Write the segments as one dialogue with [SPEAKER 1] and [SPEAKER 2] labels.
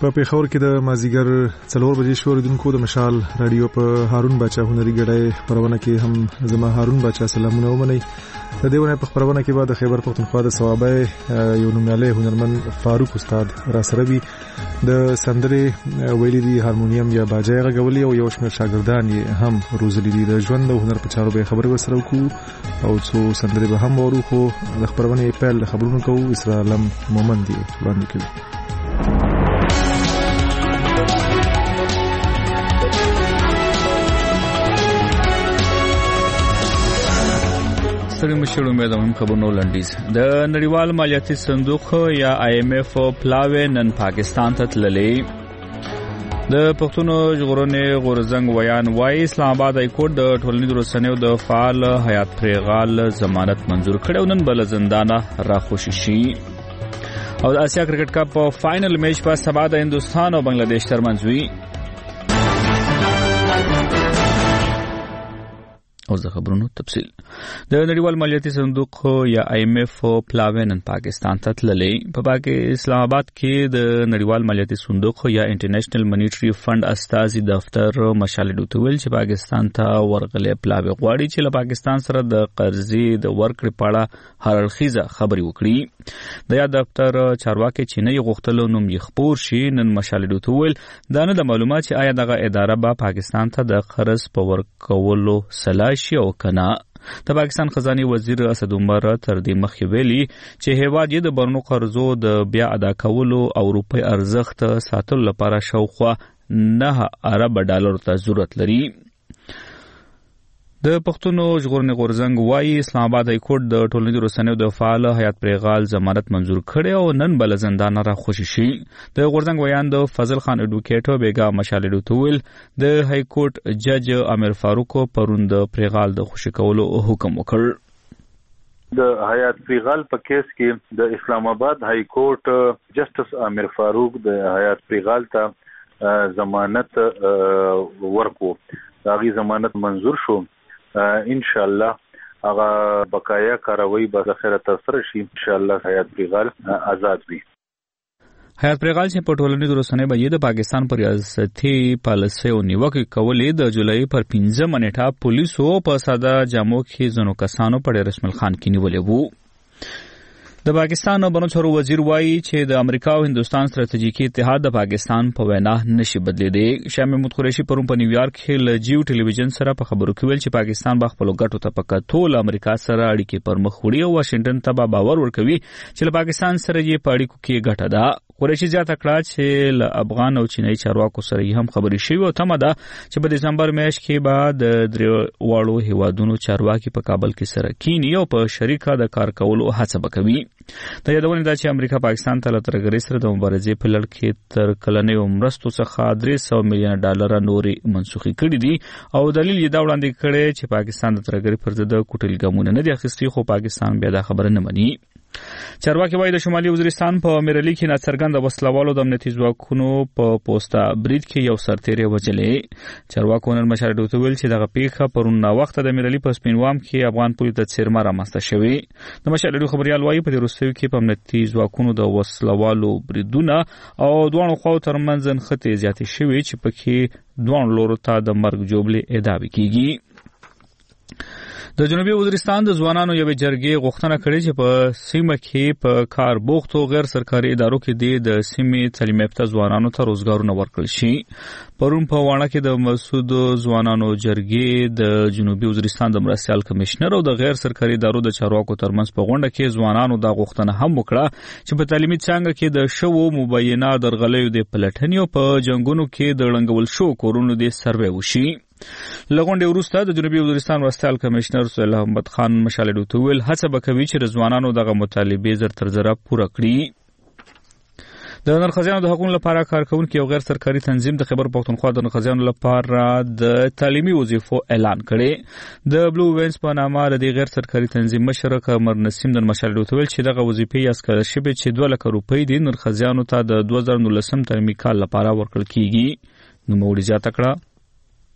[SPEAKER 1] په پیښور کې د مازیګر 4 بجې شو اوریدونکو د مشال رادیو په هارون باچا هنري ګډای پرونه کې هم زما هارون باچا سلامونه ومني. د دیونه په خبرونه کې بعد خیبر پختونخوا د ثوابه یو نومیاله هنرمند فاروق استاد را سره وي د سندرې ویلي دي هارمونیم یا باجای غولي او یو شمېر شاګردان یې هم روزلي دي د ژوند او هنر په چارو به خبرې وسره وکړو او څو سندرې به هم ورو خو د خبرونه پیل خبرونه کوو. اسرائیل مومند دی وړاندې کوي.
[SPEAKER 2] ستړي مشر امیدوارم خبرونه لنډیز. د نړیوال مالیاتي صندوق یا IMF پلاوی نن پاکستان ته تللی. د پښتونو ژغورنې غورځنګ ویان وای اسلام آباد های کورټ د ټولنیزو رسنیو د فعال حیات پریغال ضمانت منظور کړو. نن بل زندانه راخوشي شي. او د آسیا کرکټ کپ په فائنل میچ په سبا د هندستان او بنگلاديش ترمنځ وي. او زه خبرونو تفصیل. د نړیوال مالیاتي صندوق یا IMF پلاوی نن پاکستان ته تللی. په اسلام آباد کې د نړیوال مالیاتي صندوق یا انټرنیشنل منیټری فند استازي دفتر مشال ډوتویل چې پاکستان ته ورغلې پلاوی غواړي چې له پاکستان سره د قرضې د ورکړې په اړه هر اړخیزه خبرې وکړي. د یاد دفتر چارواکي چې نه غوښتلو نوم یې خپور شي. نن مشال ډوتویل دا نه د معلومات چې آیا دغه اداره به پاکستان ته د قرض په ورکولو صلاح شي او کنه. د پاکستان خزانه وزیر اسد عمر تر دې مخکې ویلي چې هیواد یې د برنو قرضو د بیا ادا کولو او روپی ارزښت ساتلو لپاره شاوخوا 9 ارب ډالر ته ضرورت لري. د پښتونو ژغورنې غورځنګ وایي اسلام آباد های کورټ د ټولنیزو رسنیو د فعال حیات پریغال ضمانت منظور کړي او نن بل زندان را خوشي شي. د غورځنګ ویان د فضل خان اډوکیټر بیگا مشال ډوتویل د های کورټ جج امیر فاروق پرون د پریغال د خوشي کولو حکم وکړ.
[SPEAKER 3] د حیات پریغال په کیس کې د اسلام آباد های کورټ جسټس امیر فاروق د حیات پریغال ته ضمانت ورکو. هغه ضمانت منظور شو. ان شاء الله هغه بقایا کاروي به خیره تر سره شي. ان شاء الله حیات پریغال آزاد وي.
[SPEAKER 2] حیات پریغال چې په ټولنیزو رسنیو باندې د پاکستان پر ریاستي پالیسۍ او نیوکې کولې د جولای پر 15 منېټه پولیسو په ساده جامو کې ځینو کسانو په رسمل خان کې نیولې وو. د پاکستان بنو چارو وزیر وایي چې د امریکا او هندستان ستراتیژیکي اتحاد د پاکستان په وینا نشي بدلیدي. شاه محمود قریشي پرون په نیویارک کې له جیو ټلویزیون سره په خبرو کې ویل چې پاکستان به خپل ګټو ته په کتو له امریکا سره اړیکې پر مخ وړي او واشنگټن ته باور ورکوي چې له پاکستان سره یې په اړیکو کې ګټه ده. قریشي زیاته کړه چې له افغان او چینایي چارواکو سره هم خبرې شوې او تمه ده چې په دسمبر میاشت کې به د درې واړو هیوادونو چارواکي په کابل کې سره کینی او په شریکه د کار کولو هڅه وکوي. د یادونه ده چې امریکا پاکستان ته له ترګرۍ سره د مبارزې په لړ کې تر کلنیو مرستو څخه $300 میلیون نورې منسوخي کړي دي او دلیل یې دا وړاندې کړی چې پاکستان د ترګرۍ پر ضد کوټل ګامونه نه دي اخیستي خو پاکستان بیا دا خبره نه مني. چارواکي وایي د شمالي وزیرستان په میرلی کې ناڅرګند وسلوالو د امنیتي ځواکونو په پوسټا برید کې یو سرتیری وژلې. چارواکو نن مشال ډوتویل چې دغه پیښه پرون نا وخت د میرلی په سپینوام کې افغان پولیس د څیرمه رامنځته شوې. د مشال ډوتویل خبريال وایي په دې وروستیو کې په امنیتي ځواکونو د وسلوالو بریدونه او دوه خواو ترمنځ نښتې زیاتې شوې چې پکې دوه لورو ته د مرګ جوړې ادعا کیږي. د جنوبي وزیرستان د ځوانانو یوې جرګې غوښتنه کړې چې په سیمه کې په کار بوختو غیر سرکاري ادارو کې د سیمې تعلیم یافته ځوانانو ته روزګارونه ورکړل شي. پرون په وانه کې د مسعود ځوانانو جرګې د جنوبي وزیرستان د مرستیال کمشنر او د غیر سرکاري ادارو د چارواکو ترمنځ په غونډه کې ځوانانو دا غوښتنه هم وکړه چې په تعلیمي څانګه کې د شوو مبینه درغلیو د پلټنې او په جنگونو کې د لنګول شو کورونو د سروې وشي. لغونډې وروسته د جنوبي وزیرستان مرستیال کمشنر سهیل احمد خان مشال ډوتویل هڅه وکوي چې ځوانانو دغه مطالبې زر تر زره پوره کړي. د نرخزیانو د حقوقو لپاره کارکونکو یو غیر سرکاري تنظیم د خیبر پختونخوا د نرخزیانو لپاره د تعلیمي وظیفو اعلان کړي. د بلو وینز په نامه د غیر سرکاري تنظیم مشر قمر نسیم د مشال ډوتویل چې دغه وظیفې یې اسکالرشپ چې 2 لک روپۍ د نرخزیانو ته د 2019 تعلیمي کال لپاره ورکړل کیږي. نو موړي زیاته کړه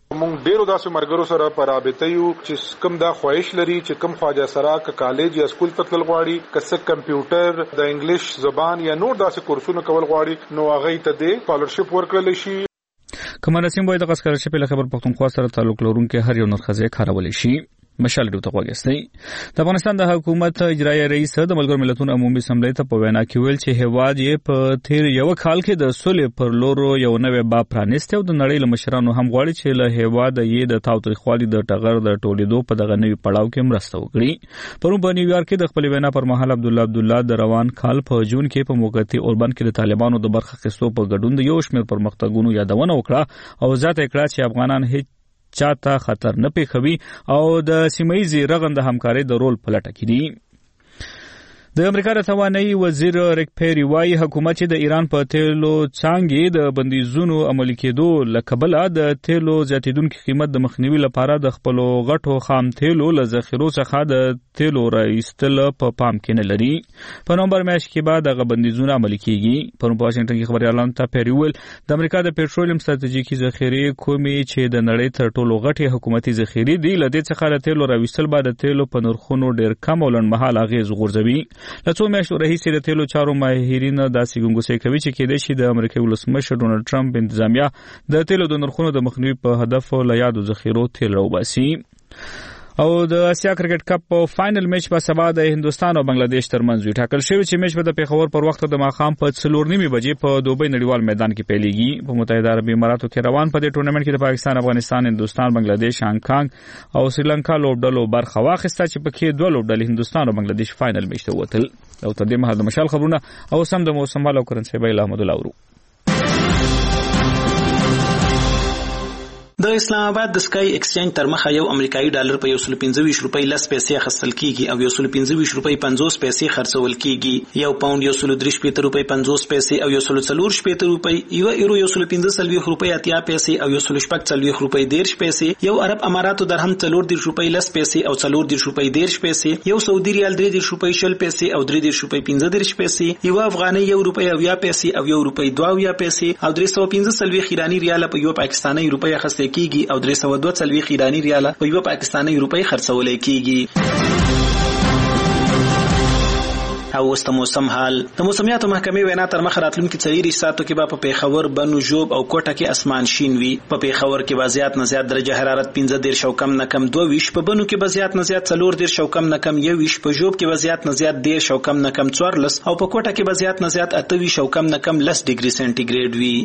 [SPEAKER 4] مونږ ډیرو داسې مرګرو سره په رابطه یو چې کوم دا خواهش لري چې کوم خواجه سره ک کالج یا سکول ته تلل غواړي کسه کمپیوټر د انګلیش زبان یا نور داسې کورسونه کول غواړي نو هغه ته د سکالرشپ ورکړل شي.
[SPEAKER 2] کمال سیم وای د سکالرشپ له خبر پښتونخوا سره تعلق لرونکي هر یو نرخه کارول شي. مشال ډیو ته وګورئ د افغانستان د حکومت اجرایی رئیس د ملګرو ملتونو عمومي اسمبلی ته په وینا کې ویل چې هیواد یې په تیر یو کال کې د صلح پر لور یو نوې باب پرانیسته او د نړۍ له مشرانو هم غواړي چې له هیواد یې د تاوتریخوالي د ټغر د ټولیدو په دغه نوي پړاو کې مرسته وکړي. پرون په نیویارک کې د خپل وینا پر مهال عبدالله د روان کال په جون کې په موقتی اوربند کې د طالبانو د برخه اخیستو په ګډون د یو شمېر پرمختګونو یادونه وکړه او ځکه کړه چې افغانان هیڅ چاته خطر نه پیښوي او د سیمایي رغند همکاري د رول په لټه کې دي. د امریکا د توانایي وزیر ریک پیری وايي حکومت چې د ایران په تیلو څانګې د بندیزونو عملي کېدو لکبله د تیلو زیاتیدونکو قیمت د مخنیوي لپاره د خپل غټو خام تیلو له ذخیرو څخه د تیلو راایستل په پام کې نه لري. په نومبر میاشت کې بعد د بندیزونو عملي کیږي. په واشنگټن کې خبريالانو ته پیری ویل د امریکا د پېټرولیم ستراتیژیکي ذخیرې کومې چې د نړۍ تر ټولو غټي حکومتي ذخیرې دي لدې څخه د تیلو راوستل بعد د تیلو په نرخونو ډېر کم او لنډمهاله اغیز غورځوي. له څو میاشتو راهیسې د تیلو چارو ماهرین داسې ګنګوسې کوي چې کېدای شي د امریکا ولسمشر ډونالد ټرمپ انتظامیه د تیلو د نرخونو د مخنیوي په هدف له یادو ذخیرو تیل راوباسي. او د اسیا کرکټ کپ په فائنل میچ په سبا د هندستان او بنگلاديش ترمنځ وي. ټاکل شوی چې میچ به د پیښور پر وخت د ماښام په 4:30 بجې په دوبۍ نړیوال میدان کې پیلېږي. په متحده عربي اماراتو کې روان په دې ټورنمنت کې د پاکستان، افغانستان، هندستان، بنگلاديش، هانګ کانګ او سریلانکا لوبډلو برخه واخیسته چې پکې دوه لوبډلې هندستان او بنگلاديش فائنل میچ ته وتل. او تر دې مهال د مشال خبرونه او سم د موسم حال او کرنسي بیل احمد الله ورو.
[SPEAKER 5] د اسلام آباد د سکای ایکسچینج تر مخه یو امریکایي ډالر په 125 روپۍ 10 پیسې اخیستل کیږي او 125 روپۍ 50 پیسې خرڅول کیږي. یو پاوند 130 روپۍ 50 پیسې او 140 روپۍ، یو یورو 115 روپۍ 80 پیسې او 140 روپۍ 10 پیسې، یو عرب اماراتو درهم 40 روپۍ 10 پیسې او 40 روپۍ 10 پیسې، یو سعودي ریال 30 روپۍ 10 پیسې او 30 روپۍ 15 پیسې، یو افغاني 1 روپۍ 20 پیسې او 1 روپۍ 22 پیسې او 315 ایرانی ریال په یو پاکستاني روپۍ اخیستل کیږي او 342 ایرانی ریال په یو پاکستاني روپۍ خرڅول کیږي. او وست موسم حال د موسمیاتو محکمې وینا تر مخ راتلونکي 4 ساعتو کې به په پیښور، بنو، جوب او کوټه کې اسمان شین وي. په پیښور کې به زیات نه زیات درجه حرارت 15 او کم نه کم 22، په بنو کې به زیات نه زیات 14 او کم نه کم 21، په جوب کې به زیات نه زیات 10 او کم نه کم 14 او په کوټه کې به زیات نه زیات 28 او کم نه کم 10 ډیګري سنټیګریډ وي.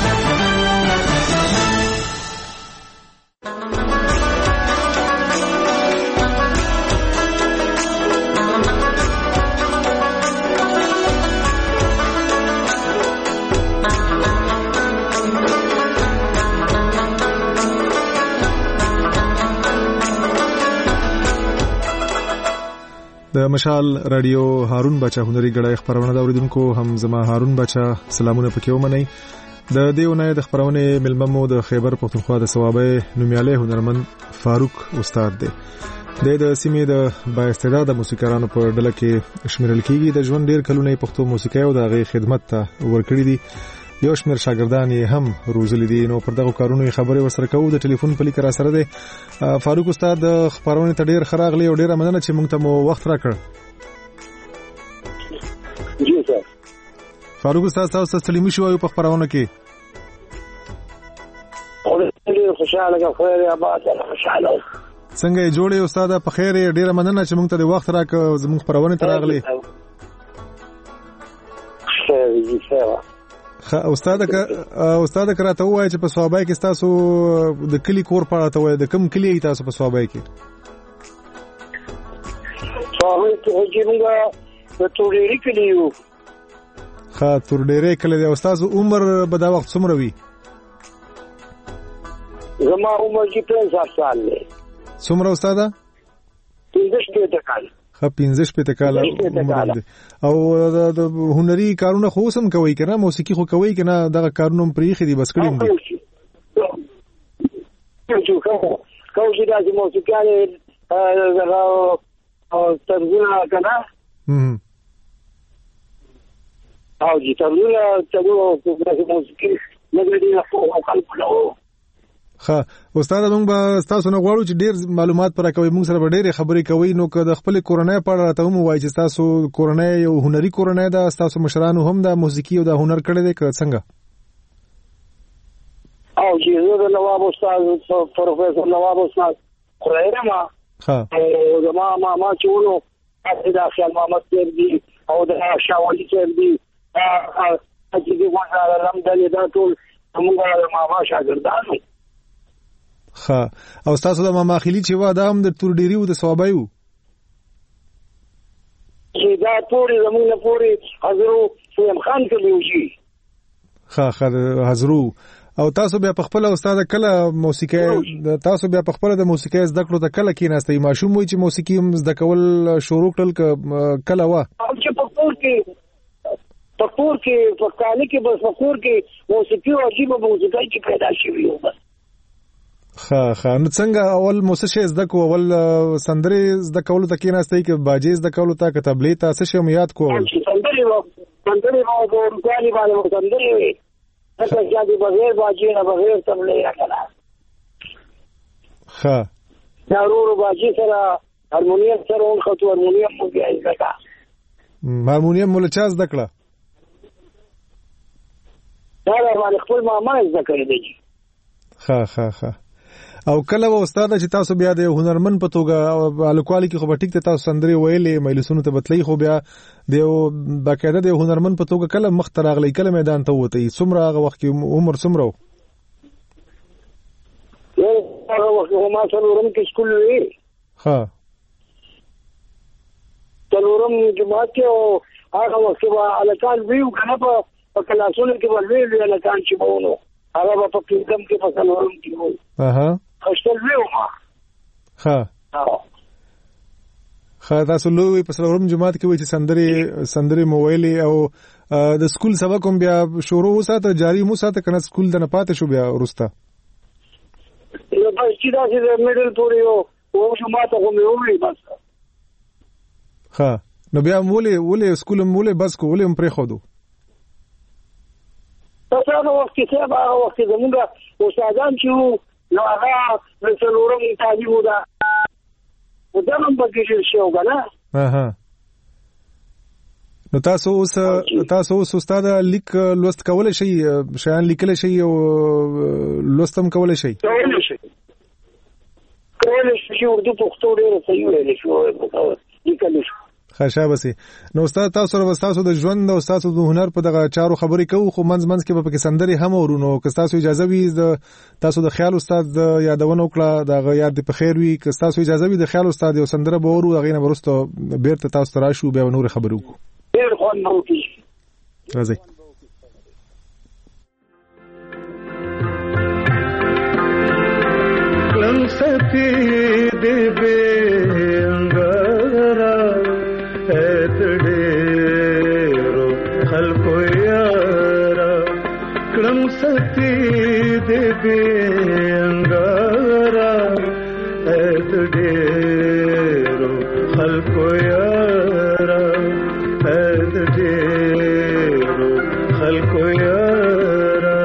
[SPEAKER 1] د مشال رادیو هارون بچا هنري غړای خبرونه دا اوریدونکو هم زما هارون بچا سلامونه پکې ومني. د دیونه د خبرونه ملممو د خیبر پختونخوا د ثوابه نومیاله هنرمند فاروق استاد دی. د سیمې د با استعداد موسیقارانو په ډله کې شمیرل کیږي. د ژوند ډیر کلونه پښتو موسیقي او د غي خدمت ته ورکړي دي. یو شمیر شاګردان یې هم روزلي دي. نو پر دغه کارونو خبرې ورسره کوو. د ټلیفون په لیکر سره دی فاروق استاد خبرونه ته ډیر خراغلی او ډیر مننه چې موږ ته مو وخت راکړ.
[SPEAKER 6] جی سر.
[SPEAKER 1] فاروق استاد تاسو سلام شو په خبرونه کې.
[SPEAKER 6] اورې خوشاله غوړې آباد خوشاله.
[SPEAKER 1] څنګه جوړې استاد په خیر ډیر مننه چې موږ ته وخت راکړ زموږ خبرونه ته راغلي. خیر استاد کراته وای چې په صوابای کې تاسو د کلی کور پاته وای د کم کلی تاسو په صوابای کې
[SPEAKER 6] صوابای کې چې موږ د تورډيري کلی یو.
[SPEAKER 1] تورډيري کلی د استاد عمر په دا وخت څومره وي؟
[SPEAKER 6] زما عمر چې 50 سال دی.
[SPEAKER 1] څومره استاد؟
[SPEAKER 6] 15 کال.
[SPEAKER 1] 15 کال عمر دی. او د هنري کارونه خو سم کوي کنه؟ موسیقي خو کوي کنه؟ دغه کارونه پرېخي دي بس کړم دي.
[SPEAKER 6] کوم چې د موسیقي دغه ترجمه کنه او چې ترجمه د موسیقي نه دی خو خلک نو
[SPEAKER 1] ها استاد موږ به تاسو نه غواړو چې ډیر معلومات پر راکوي، موږ سره به ډېر خبرې کوي. نو که د خپل کورنۍ په اړه راته وایي چې تاسو کورنۍ یو هنري کورنۍ ده، تاسو مشرانو هم د موسیقي او د هنر کړی دی که څنګه؟
[SPEAKER 6] او چې زه د نواب استاد پروفیسور نواب استاد خورایره ما او د ما چې ونو د خیال محمد صاحب دي او د شاولي صاحب دي چې دې وځه لمدلې دا ټول موږ د ماما شاګردانو.
[SPEAKER 1] ها او تاسو د ماما خلی چې وا دا هم د تور ډيري او د ثوابایو
[SPEAKER 6] چې دا پوری زموږ نه پوری حضرو سیم خان کلیوجي.
[SPEAKER 1] ها حضرو او تاسو بیا په خپل استاد کله موسیقي تاسو بیا په خپل د موسیقي زده کړو ته کله کېناستئ؟ ماشوم وای چې موسیقي هم زده کول شروع کړل کله وا
[SPEAKER 6] چې په کور کې په کالي کې بس په کور کې موسیقي او عجیب موسیقي چې پیدا شوی و بس.
[SPEAKER 1] ها نو څنګه اول موسیقي زده کو؟ اول سندري زده کول ته کېناستئ کې باجې زده کول ته که تبلیغ تاسو شم یاد کو؟
[SPEAKER 6] سندري او د روکالي باندې سندري وي اته چې بغیر باجې نه بغیر تبلیغ کړه.
[SPEAKER 1] ها
[SPEAKER 6] ضرور باجې سره هارمونیم سره اون خطو هارمونیم مو بیا ځکه
[SPEAKER 1] هارمونیم مول چا زده کړه؟
[SPEAKER 6] دا باندې خپل ماما زده کړی دی.
[SPEAKER 1] ها او کله و استاد چې تاسو بیا د هنرمن په توګه الکوالي کې خو به ټیک ته تاسو سندري ویلې مجلسونو ته بتلی، خو بیا د باقاعده د هنرمن په توګه کله مخ ته راغلی، کله میدان ته وته څومره هغه وخت کې عمر څومره؟
[SPEAKER 6] هغه وخت ما څلورم کې سکول وی.
[SPEAKER 1] ها
[SPEAKER 6] څلورم جماعت کې او هغه وخت به الکان ویو کنه په کلاسونو کې ولوي الکان چې بونو هغه په پینځم کې په څلورم کې وو. خشتل ویو ما.
[SPEAKER 1] ها تاسو لوی په څلورم جماعت کې وای چې سندري موبایل او د سکول سبق هم بیا شروع وساته جاری مو ساته کنه سکول د نه پاتې شو بیا ورسته؟
[SPEAKER 6] نو بس چې دا چې میډل پورې او جماعت هم وی بس.
[SPEAKER 1] ها نو بیا ولې سکول مولې بس کو ولې هم پرې خودو؟
[SPEAKER 6] تاسو نو وخت کې هغه وخت زموږ استادان چې نو هغه د څلورم تعلیم ودا ودغه بګیږي شو کنه.
[SPEAKER 1] نو تاسو اوس استاد لیک لوست کولای شي، شیان لیکل شي او لوستم کولای شي؟
[SPEAKER 6] کولای شي اردو پښتو ډېر صحیح ویل شو لیکل شي.
[SPEAKER 1] خشابسي نو استاد تاسو سره تاسو د ژوند او تاسو د هنر په دغه چارو خبرې کوو، خو منځ کې په کې سندري هم ورونو که تاسو اجازه وي تاسو د خیال استاد یادونه وکړه دغه یاد په خیر وي، که تاسو اجازه وي د خیال استاد یو سندره به ورو غینه ورسته بیرته تاسو راشو بیا نور خبرو کو.
[SPEAKER 6] ډیر خوان مو کی
[SPEAKER 1] راځي.
[SPEAKER 7] کلم سپید به انګرا اتډېرو خلکو یارا کلم سپید به انګرا اتډېرو خلکو یارا اتډېرو خلکو یارا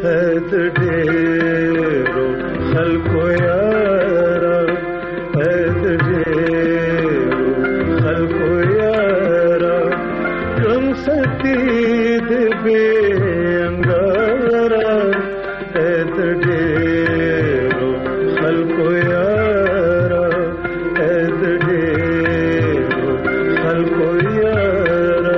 [SPEAKER 7] اید ډیرو خلکو یارا اید ډیرو خلکو یارا کوم ستی دې بنګارا اید ډیرو خلکو یارا اید ډیرو خلکو یارا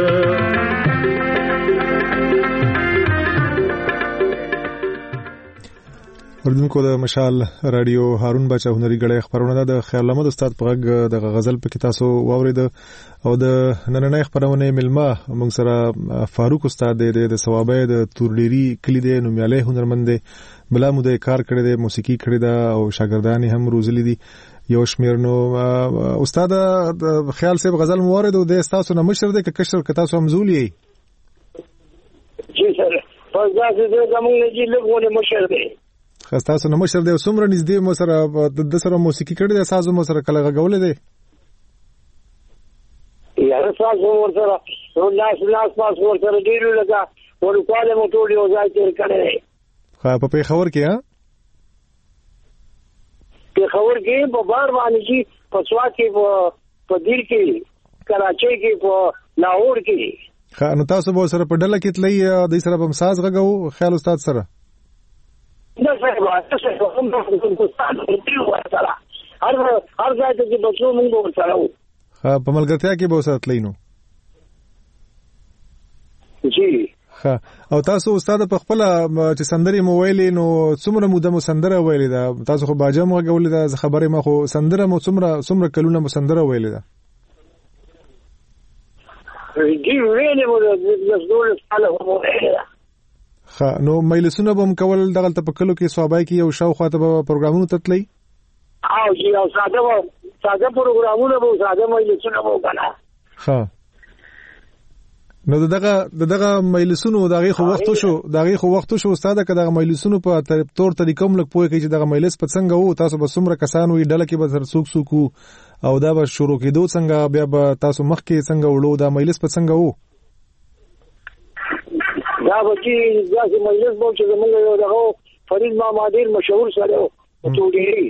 [SPEAKER 1] اوردونکو د مشال رادیو هارون بچا هنري غړې خبرونه د خیال محمد استاد په غږ د غزل په کې تاسو واورید او د نننۍ خبرونه ملما موږ سره فاروق استاد د ثوابه د تورډيري کلی د نومیاله هنرمند بلا مو د کار کړی د موسیقي کړی دا او شاګردان هم روزلي دي یو شمیر نو استاد خیال صاحب غزل موارد او د تاسو نه مشر د کشر ک تاسو همزولي
[SPEAKER 6] جی سر فزاز دې زموږ نه جی لګونه مشر دی
[SPEAKER 1] تاسو نه مشر دی څومره نږدې مو سره د سره موسیقي کړی د اساس مو سره کله غولې دی
[SPEAKER 6] یا اساس ور سره نو لاس پاس ور سره ډیرو لگا ورکواله مو ټول یو ځای تیر کړی
[SPEAKER 1] ها په خبر کې ها
[SPEAKER 6] په خبر کې په بار باندې چې په سوات کې په دیر کې کراچۍ کې په لاهور کې
[SPEAKER 1] نو تاسو به سره په ډله کې تللی د سره په مساز غو خیال استاد سره
[SPEAKER 6] نه سره هم د استاد په سره هر ځای ته چې بچو موږ به سره وو
[SPEAKER 1] په ملګرتیا کې به سره تللی نو
[SPEAKER 6] جی
[SPEAKER 1] او تاسو استاد په خپل چې سندري مو ویلې نو څومره موده مو سندره ویلې دا تاسو خو باجه مو غولې دا خبره ما خو سندره مو څومره کلونه مو سندره ویلې دا
[SPEAKER 6] دی ویلې مو د زول ساله مو ویلې
[SPEAKER 1] نو مجلسونه به مکول دغه په کلو کې صوبای کې یو شاو خاطر به پروګرامونو تتلی
[SPEAKER 6] او جی او ساده پروګرامونه به ساده مجلسونه مو کنه
[SPEAKER 1] نو دغه مجلسونو دغه خو وخت شو استاد کداغه مجلسونو په تور طریقو ملک پوي کې چې دغه مجلس په څنګه وو تاسو به څومره کسان وي ډله کې به سر سوق او دا به شروع کېدو څنګه بیا به تاسو مخ کې څنګه وړو دا مجلس په څنګه وو
[SPEAKER 6] دا به چې ځکه مجلس به چې موږ یو دغه فرید ماما ډیر مشهور سره و ټوډيري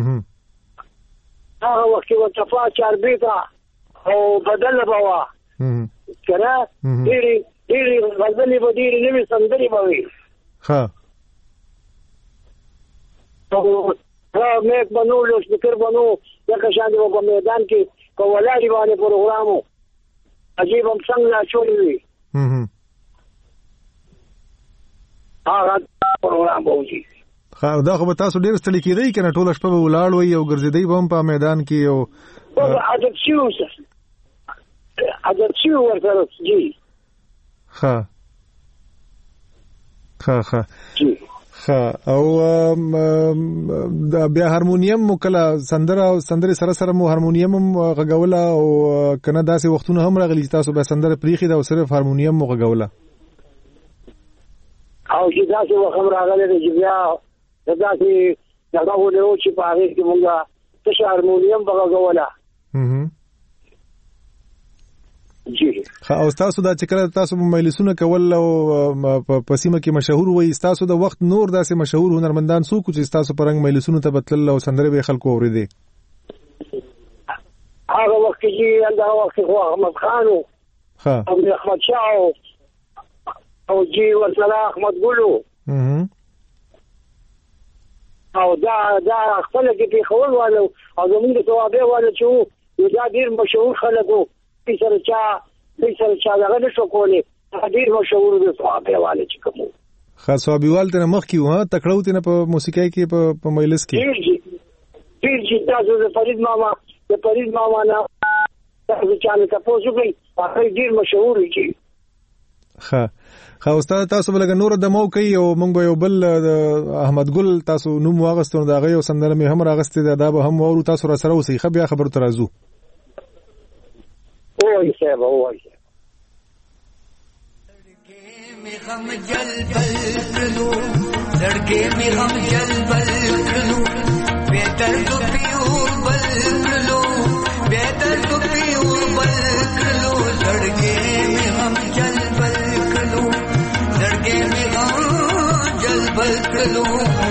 [SPEAKER 6] هغه وخت و صفا چاربیتا او بدل بوا کرا ډېری غزلې به ډېری نوې سندرې به وي مې بنو لوش فکر بنو دغه شان په میدان کې په ولادي باندې پروګرامو عجیب هم څنګه چولې وي هغه پروګرام وږي
[SPEAKER 1] دا خو تاسو ډېر ستړي کېدئ کنه ټول شپه به ولاړ وي او ګرځېدئ به هم په میدان کې او عادت شو ورته جی او بیا هارمونیم مو کله سندره سره مو هارمونیم غږوله او کنه داسې وختونه هم راغلي تاسو به سندره پریخي دا او صرف هارمونیم مو غږوله
[SPEAKER 6] او چې داسې وخت راغلی چې بیا داسې دغه ولې چې په هغه کې مونږه تشه هارمونیم غږوله جی
[SPEAKER 1] او تاسو دا چې کله تاسو مجلسونه کول او په سیمه کې مشهور وي تاسو د وخت نور داسې مشهور هنرمندان څوک چې تاسو پرنګ مجلسونه ته بتل او سندره به خلکو اوریدي
[SPEAKER 6] هغه وخت کې هغه وخت خو احمد خان او احمد شاه او جی ورسره احمد ګلو او دا خپل کې په خول والو او زموږ د ثوابه والو چې دا ډیر مشهور خلکو سره چا دغه نشو کولی ډیر مشهور دي ثوابه والے چې کوم
[SPEAKER 1] خاص ثوابيوال ته مخ کیو ها تکړو ته په موسیقۍ کې په مجلس کې
[SPEAKER 6] ډیر تاسو د فرید ماما نه تاسو چانه تاسو کوي هغه ډیر مشهور دي
[SPEAKER 1] استاد تاسو بلګ نور د مو کوي او موږ به یو بل احمد ګل تاسو نوم واغستو دا غي او سندره می هم راغستې دا به هم ورو تاسو را سره اوسې خبره خبر ترازو
[SPEAKER 6] وای صاحب وای
[SPEAKER 8] लड़के में हम जल बल लो बेहतर तो प्योर बल लो बेहतर तो प्योर बल लो लड़के में हम जल बल लो लड़के में हम بل کړلو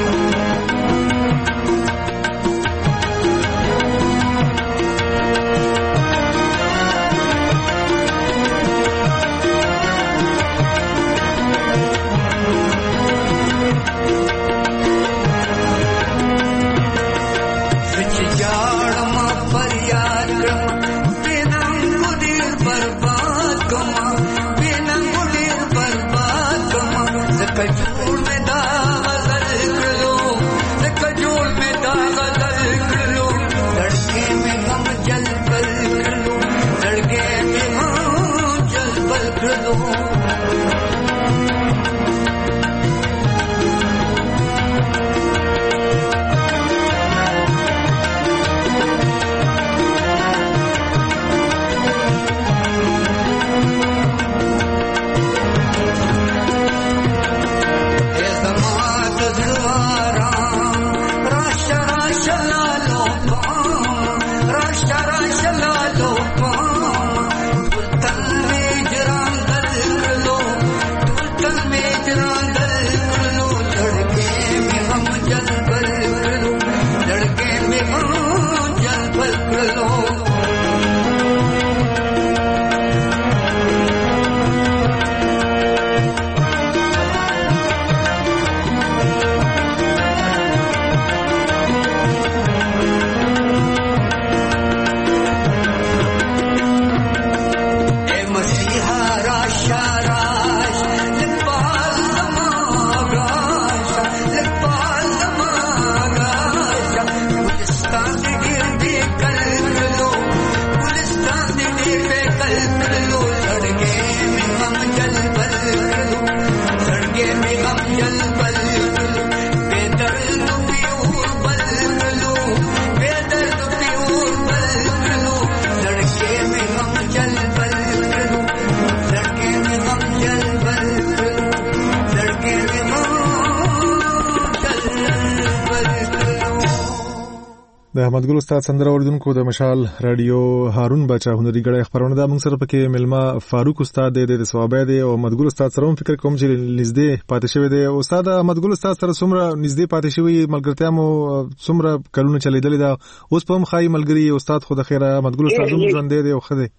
[SPEAKER 1] د احمد ګل استاد سندره اوریدونکو د مشال رادیو هارون بچا هنري غړي خبرونه د موږ سره پکې ملما فاروق استاد د ثوابه دی او احمد ګل استاد سره فکر کوم چې نږدې پاتې شوی دی. استاد احمد ګل استاد سره څومره نږدې پاتې شوی ملګرتیا مو څومره کلونه چلیدلې دا اوس په هم خای ملګری استاد خو د خیره احمد ګل استاد هم ژوند دی او خده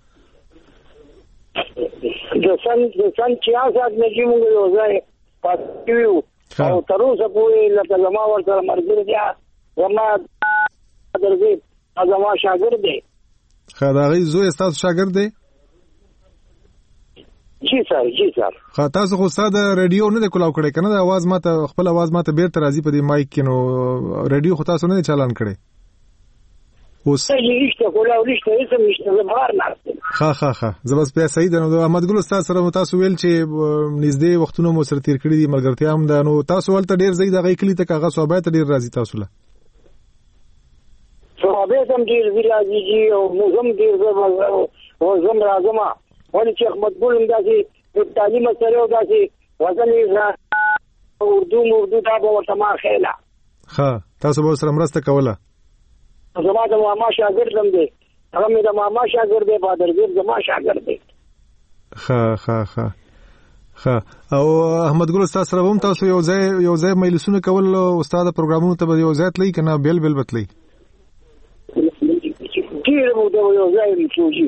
[SPEAKER 6] د سن 66 کې موږ یو ځای پاتې یو او تر اوسه پورې لکه زما ورته مرګ دی زما درځي ازما شاګرد دی.
[SPEAKER 1] خدای زوی استاد شاګرد دی؟
[SPEAKER 6] جی سر.
[SPEAKER 1] تاسو خو استاد رادیو نه د کولاو کړی کنه د आवाज ماته خپل आवाज ماته بیرته راځي په دې مایک کې نو رادیو خو تاسو نه چالان کړی. اوس
[SPEAKER 6] یې کولاو نشته هیڅ نشته بهر نه.
[SPEAKER 1] ها زبس په صحیح ده. نو احمد ګل استاد سره تاسو ویل چې نږدې وختونه مو سره تیر کړی دي ملګرتیا هم ده نو تاسو ولته ډیر زید غي کلی ته کاغه صوبای ته ډیر راځي تاسو له
[SPEAKER 6] صحابه هم ډیر راځي او موږ ډیر زم راځم ولې چې احمد ګل اندازي په تعلیم سره او داسي وزن یې اردو دا به ورته ما خېلا
[SPEAKER 1] تاسو به سره مرسته کوله.
[SPEAKER 6] زما د ماما شاګرد هم دی هغه مې د ماما شاګرد دی بادرګر زما شاګرد دی. او احمد ګل استاد سره هم تاسو یو ځای مجلسونه کول استاد پروګرامونو ته یو ځای تللی کنه بیل بتلی ډیر مو دا یو ځای میچوږي.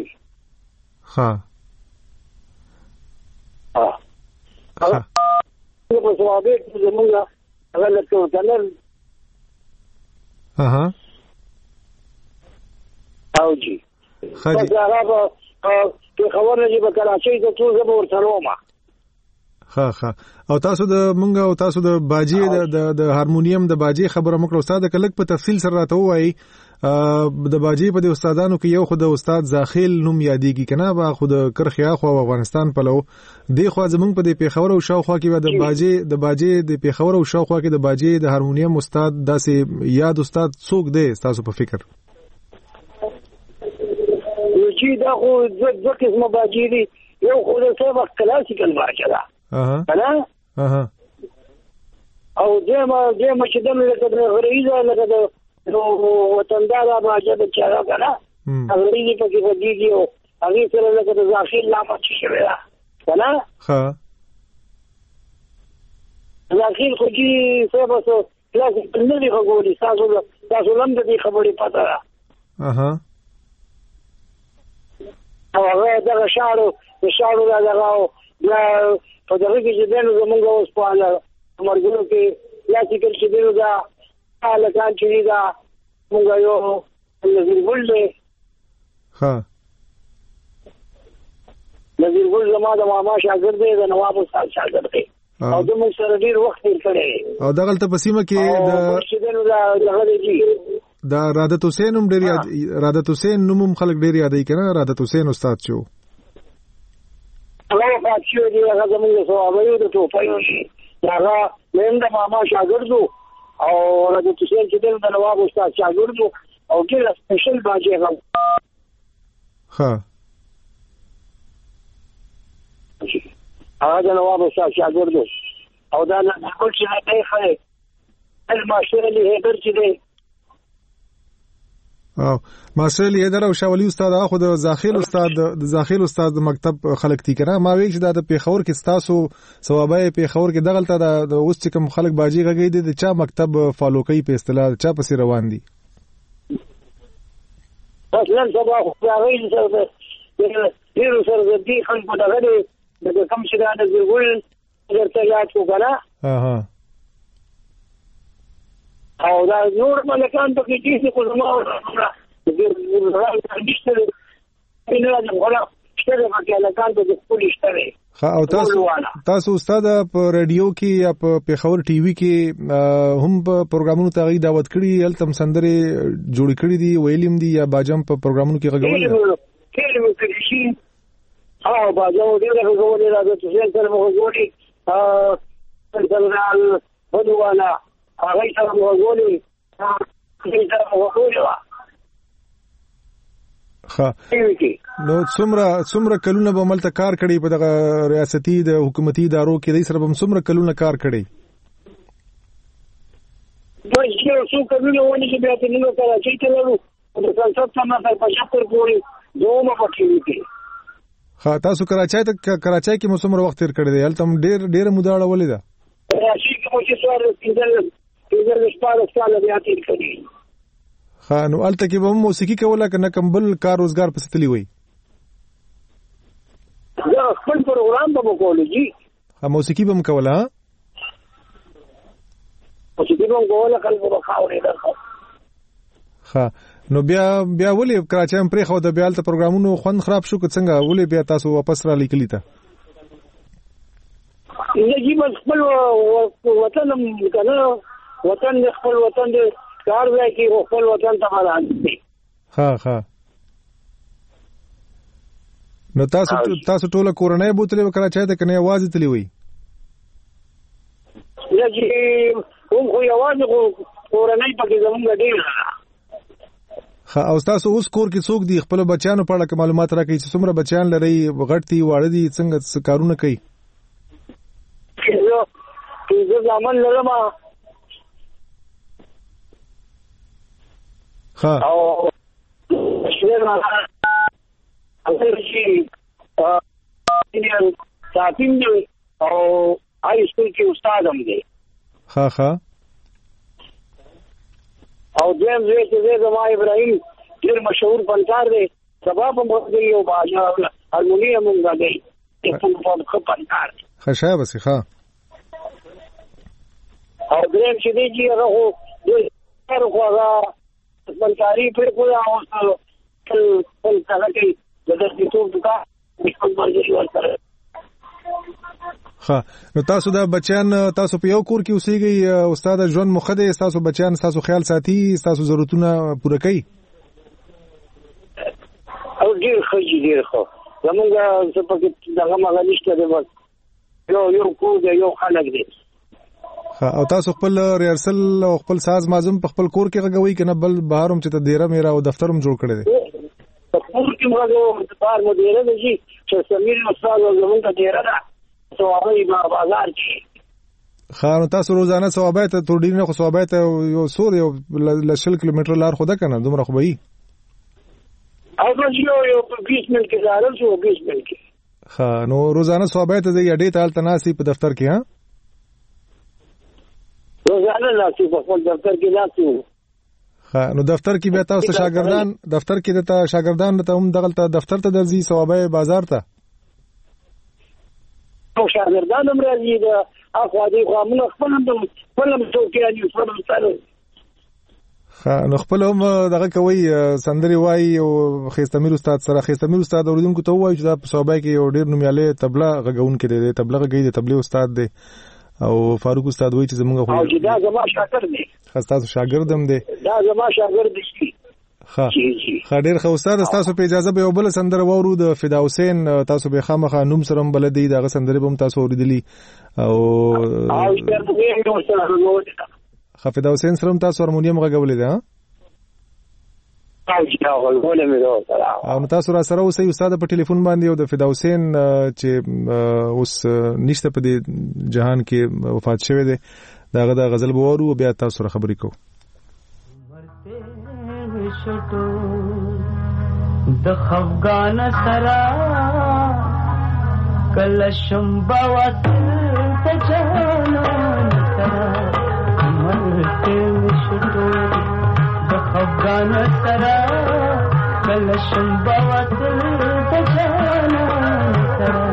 [SPEAKER 6] په ثوابه کې زموږ هغه لکه تنل او جی هغه په خبره چې په کراچۍ کې ټول زموږ ورته ومه.
[SPEAKER 1] او تاسو د مونږ او تاسو د باجی د هارمونیم د باجی خبره مکړه استاد کلک په تفصیل سره راته وایي د باجی په د استادانو کې یو خو د استاد زاخیل نوم یادېږي کنه با خو د کرخیا خو افغانستان په لو دی خو زمونږ په د پیښور او شاوخوا کې د باجی د پیښور او شاوخوا کې د باجی د هارمونیم استاد داسې یاد استاد څوک دی تاسو په فکر؟
[SPEAKER 6] چې دا خو د قسمه باجی دی یو خو د سبق کلاسیکل باجی ده او دېما چې دمه لکه غریزه لکه د وطندار باجه د چاره کنه غریزه پکې ودیږي او هغه سره لکه د ځاخیل نامه چې شوی ده کنه داخل خو چې څه بس کلاس نه دی غوړي تاسو لم دې خبرې پته را او هغه دا شاړو دا راو یا په دغه کې چې دنه زمونږ اوس په اړه مرګونو کې یا چې چې دنه دا حاله کان چې دا مونږ یو نظر ګل
[SPEAKER 1] ها
[SPEAKER 6] نظر ګل زما د ماما شاګرد دی د نواب استاد شاګرد دی او د موږ سره ډیر وخت تیر کړی
[SPEAKER 1] او دغه ته پسیمه کې د رادت حسین هم ډیر رادت حسین نوم خلک ډیر یادای کنه رادت حسین استاد شو
[SPEAKER 6] هغه پاتشو دی هغه زموږ سره اوبایو د ټوپایو شي هغه مند ماما شاګرد او رادت حسین چې د نواب استاد شاګرد او ډیر سپیشل باجی هغه
[SPEAKER 1] ها
[SPEAKER 6] هغه د نواب استاد شاګرد او دا نه ټول چې نه خای الماشر اللي هیدر چې دی
[SPEAKER 1] او ماشر اللي هیدر او شاولی استاد هغه د زاخیل استاد مکتب خلک تي کنه ما وی چې د پیښور کې تاسو ثوابای پیښور کې دغلطه د اوس چې کوم خلک باجی غږی دي چا مکتب فالو کوي په اصطلاح چا پسې روان دي
[SPEAKER 6] بس نن سبا خو راغلی سره ډیر سره د دې خلکو دغه د کوم چې دا د ګل درته یاد وکړه او دا نور ملکان په کې چې خو زما د راځي نشته نه د غلا شته په ملکان په خپل شته
[SPEAKER 1] او تاسو استاد په رادیو کې یا په پیښور ټي وي کې هم په پروګرامونو ته غي دعوت کړي هلته سندري جوړ کړي دي ویلیم دي یا باجم په پروګرامونو کې غږول
[SPEAKER 6] کله کې شي او باجم ډیره غوړي راځي چې سره غوړي څنګه ودوانا هغه سره غوړي سره غوړي
[SPEAKER 1] ها نو څومره کلونه به ملته کار کړي په دغه ریاستي د حکومتي ادارو کې د سره به څومره کلونه کار کړي
[SPEAKER 6] دوی چې څو کلونه ونی چې بیا ته نو کراچۍ ته ورو د سلطنت څخه په شکر پوری دوه پکې دي
[SPEAKER 1] ها تاسو کراچۍ کې مو څومره وخت تیر کړی دی هلته ډېر موده اړولې ده
[SPEAKER 6] کراچۍ کې مو چې سوار پیزر سپاره سال بیا تیر کړی
[SPEAKER 1] ها نو هلته کې به موسیقي کوله کنه کوم بل کار روزګار پسې تللی وي
[SPEAKER 6] دا خپل پروګرام به وکولو جی
[SPEAKER 1] ها موسیقي به کوله
[SPEAKER 6] موسیقي به کوله خلک به خاورې ده
[SPEAKER 1] ها نو بیا ولې کراچۍ هم پرې خو د بیا ته پروګرامونو خوند خراب شو که څنګه ولې بیا تاسو واپس را لیکلی ته
[SPEAKER 6] نجیب خپل وطن کنه وطن خپل وطن دې کار وای کی خپل وطن ته راځي
[SPEAKER 1] ها نو تاسو ټول کورنۍ بوتلې کراچۍ ته کنه आवाज تلی وي
[SPEAKER 6] نجیب هم خو आवाज کورنۍ پکې زمونږ ډیر
[SPEAKER 1] ها او تاسو اوس کور کې څوک دي خپل بچیانو په اړه معلومات راکړئ چې څومره بچیان لري غټ دي واړه دي څنګه کارونه کوي
[SPEAKER 6] زه ځامن لرم
[SPEAKER 1] ها
[SPEAKER 6] او شهر هغه چې ساتین دی او هاي سکول کې استاد هم دی
[SPEAKER 1] ها
[SPEAKER 6] او دیم زه چې زما ابراهيم ډیر مشهور فنکار دی سبا په موږ یو باجا هارمونیم غږی په فنکار دی
[SPEAKER 1] خشای بس ښه
[SPEAKER 6] او دیم چې دی چې هغه د هغه فنکاری پر کوی او کل څنګه کې د دې ټول دغه په باندې ورته
[SPEAKER 1] ها نو تاسو دا بچیان تاسو په یو کور کې اوسېږئ استاد ژوند مخده تاسو بچیان تاسو خیال ساتي تاسو ضرورتونه پوره کوي
[SPEAKER 6] او ډیر خو زمونږ څه پکې دغه مغاليشته دی بس یو کو دی یو خلک دی
[SPEAKER 1] ها او تاسو خپل ریهرسل او خپل ساز مازم په خپل کور کې غوي کنه بل بهاروم چې ته دیره میرا او دفترم جوړ کړی دی
[SPEAKER 6] په کور کې موږ بهر مو دیره دی چې سمیر استاد زمونږ دیره ده ثوابای بازار کې
[SPEAKER 1] خان تاسو روزانه ثوابای ته تور دینه خو ثوابای ته یو سور یو لشل کیلومتر لار خو ده کنه دومره خو به
[SPEAKER 6] او یو 20 منټ کې زارل شو 20 منټ کې
[SPEAKER 1] خان نو روزانه ثوابای ته دی اډې تال تناسي په دفتر کې ها
[SPEAKER 6] روزانه ناسي په خپل دفتر کې ناسي.
[SPEAKER 1] نو دفتر کې بیا تاسو شاګردان دفتر کې د شاګردان ته هم دغلته دفتر ته درځي ثوابه بازار ته
[SPEAKER 6] او شاګردان هم راځي د اخوا دې خو موږ خپل څوکیاني خپل مثال
[SPEAKER 1] نو خپل هم دغه کوي سندري وای او خېستمیر استاد سره خېستمیر استاد اوریدونکو ته وایي چې دا ثوابه کې یو ډیر نومیاله تبله غږون کې دی تبله غږی دی تبله استاد دی او فاروق استاد وایي چې زمونږ خو
[SPEAKER 6] او دا زما شاګرد دی
[SPEAKER 1] تاسو شاګرد هم دی
[SPEAKER 6] دا زما شاګرد دی
[SPEAKER 1] ډیر ښه استاد تاسو په اجازه به یو بل سندره وورو د فدا حسین تاسو به خامخا نوم سره بلدی دغه سندره به تاسو اوریدلی او فدا حسین سره تاسو هارمونیم غږولې ده او تاسو را سره اوسئ استاد په ټلیفون باندې او د فدا حسین چې اوس نشته په دې جهان کې وفات شوی دی داغه د غزل بوورو بیا تاسو سره خبرې کوو
[SPEAKER 9] د خفغان سرا کلشم باوت د جانان سرا مرته شټو د خفغان سرا کلشم باوت د جانان سرا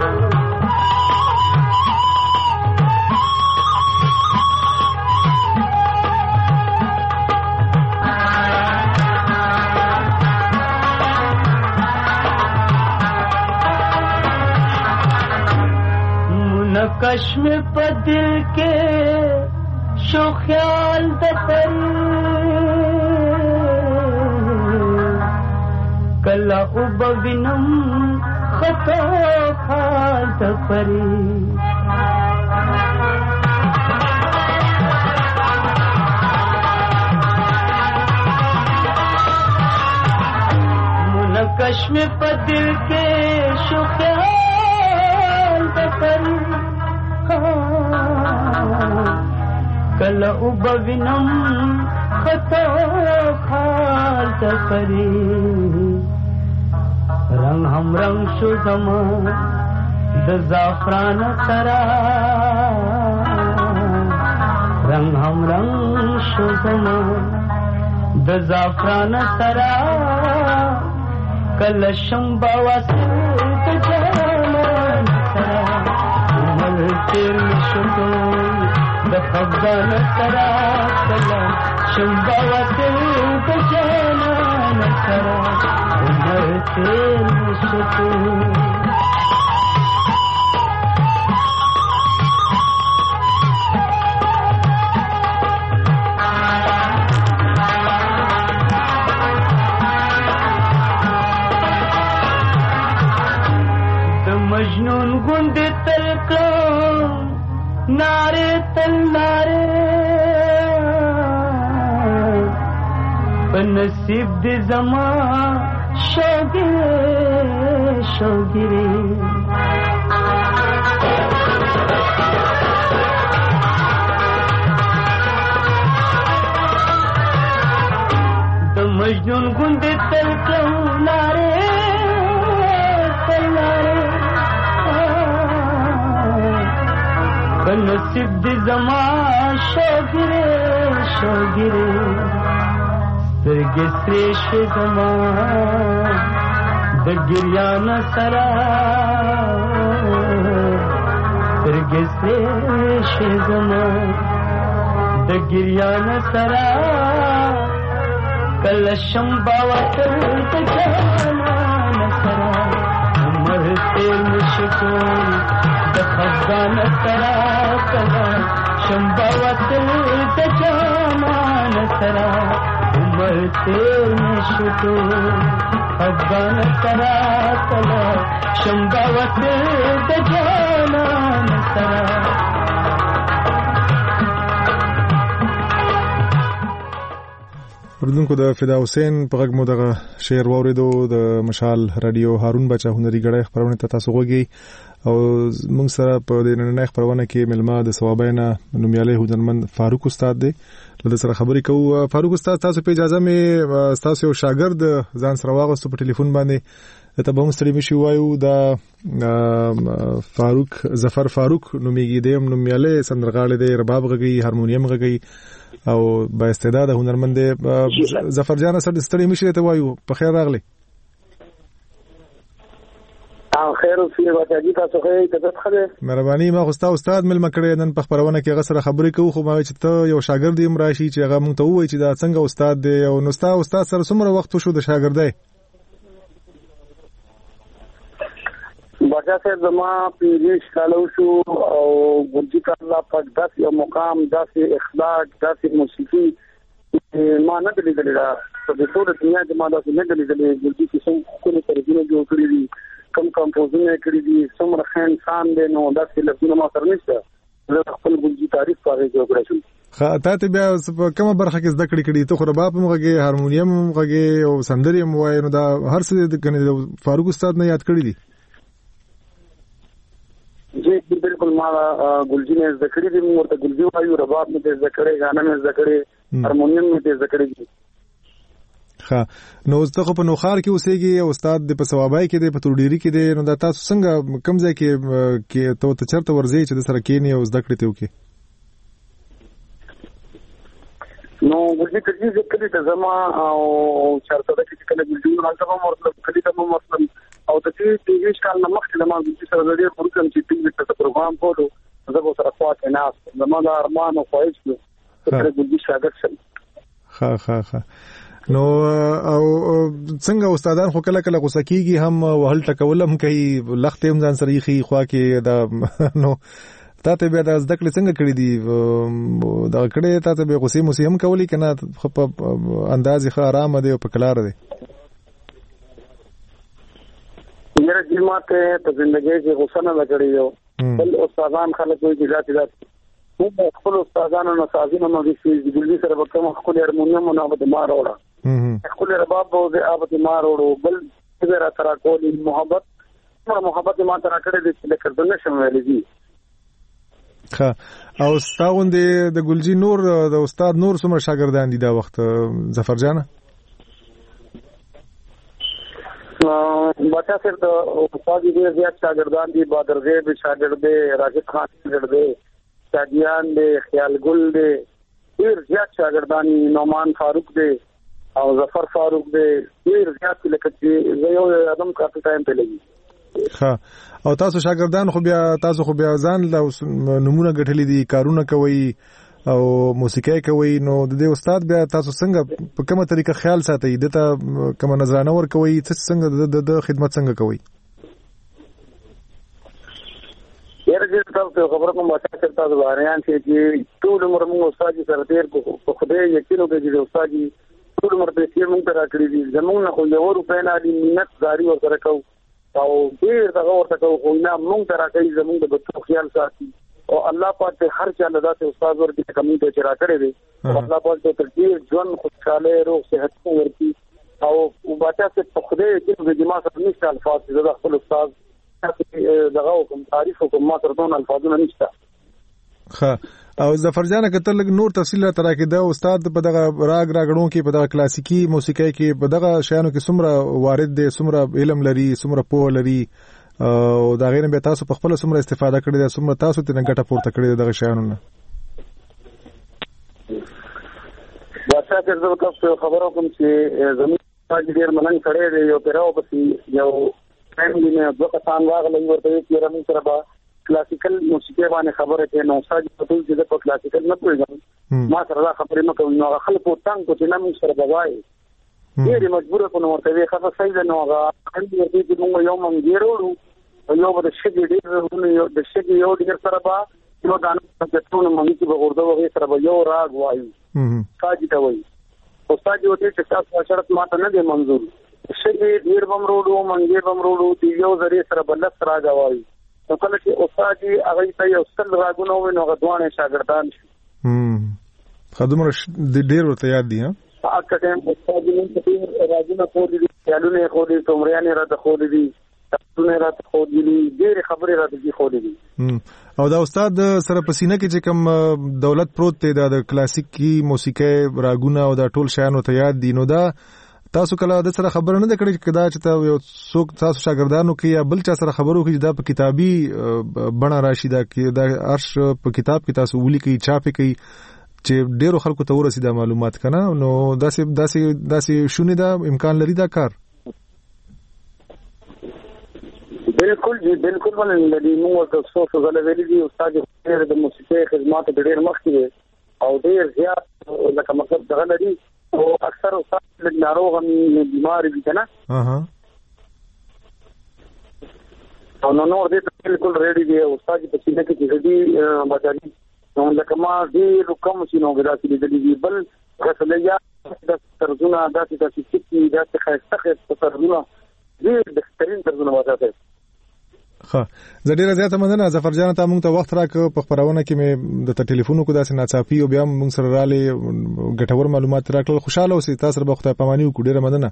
[SPEAKER 9] کشم په دل کې شو خیال د پری کلا او بوینم خطا خال د پری من کشم په دل کې شو خیال د پری کلا او بوینم خطا خال تفری رنگ هم رنگ شو زمان د زعفران سرا رنگ هم رنگ شو زمان د زعفران سرا کلا شمبا واسه د جانان سرا تیر شکو د خفغان سرا کلا شمبا واسه د جانان سرا عمر تیر شکو مجنون گند تلکا نارے تل نارے بنصیب دی زمان شوگرے شوگرے مجنون گند تلکا نارے تل نارے بنصیب دی زمان شوگرے شوگرے سترگی سریش زمان د گریان سرا سترگی سریش زمان د گریان سرا کل شمبا وطر د جانان سرا عمر تیر مشکون د خفغان سرا کلا شمبا وطر د جانان سرا عمر تیر مشکون خفغان سرا کلا شمبا وطر د جانان سرا
[SPEAKER 1] اوریدونکو د فدا حسین په غږ مو دغه شعر واوریدو د مشال رادیو هارون بچا هنري غړی خبرونه ته تاسو وګورئ او موږ سره په دې نن خبرونه کې ملما د ثوابینا نومیاله هنرمند فاروق استاد دی له سره خبرې کوو. فاروق استاد تاسو په اجازه مې تاسو یو شاګرد ځان سره واغستو په ټلیفون باندې ته به هم ستړي مشي وایو دا فاروق ظفر فاروق نومیږي د نومیاله سندرغاړي دی رباب غږی هارمونیم غږی او با استعداد هنرمند دی. ظفر جان سره ستړي مشي ته وایو په خیر راغلی.
[SPEAKER 6] خیر اوسې واجی تاسو خې عزت خله
[SPEAKER 1] مهرباني. ما خو استاد مل مکړې نن په خبرونه کې غسر خبرې کوو خو ما چې ته یو شاګرد یم راشي چې هغه مونږ ته وایي چې دا څنګه استاد دی او نو استاد سره څومره وخت شو د شاګردۍ؟
[SPEAKER 6] بچا صاحب زما 25 کال شو او ګورجی کاله په داس یو مقام داسې اخلاق داسې موسیقي ما نه دلیدل دا په ټول دنیا کې ما داسې نه دلیدل ګورجی کې څنګه کومه ترجمه جوړ کړی دي کم کمپوزونه کړی دي څومره ښه انسان دی نو داسې لفظونه ما سره نشته زه خپل ګورجی تعریف کوي جوړ کړی شم.
[SPEAKER 1] ته بیا کومه برخه کې زده کړې ته خو رباب هم غږی هارمونیم هم غږی او سندري هم وایي نو دا هر څه د فاروق استاد نه یاد کړی دي؟
[SPEAKER 6] جی بالکل ما ګلجی نه زده کړی دي موږ ته ګلجی وایو رباب مې زده کړی غانا مې زده کړی هارمونیم مې زده کړی.
[SPEAKER 1] نو زه خو په نوخار کې اوسېږي او استاد د په ثوابای کې د په تورډيري کې دی نو دا تاسو څنګه کوم ځای کې ته چرته ورځي چې د سره کېنی او زده کړې ته وکي؟
[SPEAKER 6] نو ګورجی کړي ذکر دي زما او چرته د کې کله ګورجی نه راځم مطلب کلی ته مطلب او د دې تیږي کال نه مخکې ما د سره د دې پروګرام چې ټینګ ته پروګرام کوو زه به سره خواته نه زما د ارمان او خواهش نو چې ګورجی شاګرد شم.
[SPEAKER 1] ها نو او څنګه استادان خو کله کله غوسه کیږي هم وهل ټکولم کوي لخت هم ځان سره یخي خوا کې دا نو تاسو بیا د زده کړې څنګه کړې دي دا کړې تاسو به غوسه موسی هم کولی کنه په انداز ښه آرام دی او په کلار دی؟
[SPEAKER 6] یره جماعته په ژوندۍ کې غوسه نه لګړې یو بل استادان خلک وي چې ذات موږ خپل استادانو نه سازونه مو دي چې ګلجی سره به کوم خپل هارمونیم نه به ما راوړه خپل رباب به آبته ما راوړو بل څه را سره کولی محبت ما تر کړه دې چې کړه نشم ویلې دي.
[SPEAKER 1] او استاد د ګلجی نور د استاد نور څومره شاګردان دي دا وخت ظفر جان؟
[SPEAKER 6] بچا صرف د استاد دې زیات شاګردان دي بادر دې شاګرد دې راجد خان شاګرد دې شادیان دې خیال ګل دې ډیر زیات شاګردان نومان فاروق دې او ظفر فاروق دې ډیر زیات لکه چې زه یو ادم کافي ټایم په لګي.
[SPEAKER 1] او تاسو شاګردان خو بیا ځان له نمونه غټلې دي کارونه کوي او موسیقي کوي نو د دې استاد بیا تاسو څنګه په کومه طریقه خیال ساتي دته کوم نظرانه ور کوي څنګه د خدمت څنګه کوي؟
[SPEAKER 6] یره دې تاسو خبره کوم واټه چې تاسو باریان چې ټول عمر موږ استاد سره تیر کو خدای یقینو کې چې استاد ټول عمر به یې موږ را کړی دي زموږ نه خو یو روپې نه دي منت زاری ورته کو او ډیر دغه ورته کو نه موږ را کوي زموږ د بچو خیال ساتي او الله پاک هر چا له ذات استاد ورته کمی ته چر کړی دي الله پاک ته تدبیر ژوند خوشاله روغ صحت ورتي او واټه چې خدای دې د جما سره نشته الفاظ د خپل استاد دغه کوم تعریف کوم ما تر دون الفاظونه نشته.
[SPEAKER 1] او ظفر جان کته لګ نور تفصیل تر کې دا استاد په دغه راګړو کې په دغه کلاسیکی موسیقي کې په دغه شیانو کې څومره وارد دي څومره علم لري څومره پوه لري او دا غیر به تاسو په خپل څومره استفاده کړی دا څومره تاسو ته نګټه پورته کړی دغه شیانو نه؟
[SPEAKER 6] واټه چې زه تاسو خبرو کوم چې زموږ ډیر مننګ کړی دی یو پیراو پسې یو فیملی نه دوه کسان راغلي ورته چې رمي سره با کلاسیکل موسیقي باندې خبره کوي نو استاد په ټول ځای په کلاسیکل نه پوهیږم ما سره خبرې نه کوي نو خلکو تنګ کو چې نه سره بوای ډېر مجبور کو نو ورته خبره صحیح نه نو هغه چې موږ یو مونږ ورو یو به شګې ډېر د شګې یو ډېر سره با یو دانه چې ټول مونږ چې به ورته وغه سره یو راګ وایي کاجی ته وایي استاد یو دې چې تاسو شرط ماته نه دی منظور شګې ډېر بمروړو مونږ بمروړو دی یو ذریعہ سره بلس راګ وایي نو کله چې استاد هغه ته یو ستل راګونه وي نو غدوانه شاګردان شي
[SPEAKER 1] خدمره ډېر ورته یاد دي ها
[SPEAKER 6] اکه ټیم استاد نن په راګونه کولې دي خیالونه کولې تومریانه را د کولې دي څونه راته خو دي ډېر خبرې راته خو دي.
[SPEAKER 1] او دا استاد سره پسینه کې چې کوم دولت پروت دی د کلاسیکي موسیقي راګونه او دا ټول شیانو ته یاد دي، نو دا تاسو کله د سره خبر نه کړی چې دا چې یو څوک تاسو شاګردانو کې یا بل چا سره خبرو کې دا په کتابي بڼه راشي، دا کې دا ارش په کتاب کې تاسو ولي کې چاپي کې چې ډیرو خلکو ته ورسي دا معلومات کنه، نو داسې شونې دا امکان لري دا کار؟
[SPEAKER 6] بالکل جی بالکل ولې نو تاسو څه غلې ویلي دي استاد د موسیقي خدمات ډېر مخکې او ډېر زیات لکه مطلب دغه لري او اکثر استاد ناروغ هم بیمار دي کنه او نو دې بالکل ریډي دي استاد په سینه کې دې بچالي نو لکه ما دې کوم سينو غراسي دي بل غسلیا د ترجمه داسې چې داسې خاصه ترجمه دې د سترین ترجمه وځه.
[SPEAKER 1] ها زه ډیره زیاته مننه ظفر جان، ته موږ ته وخت راکړ په خبرونه کې مې د ټلیفون کو داسې ناڅاپي او بیا موږ سره رالې ګټور معلومات راکړل. خوشاله اوسئ، تاسو سره به خدای پاماني وکړو. ډیره مننه.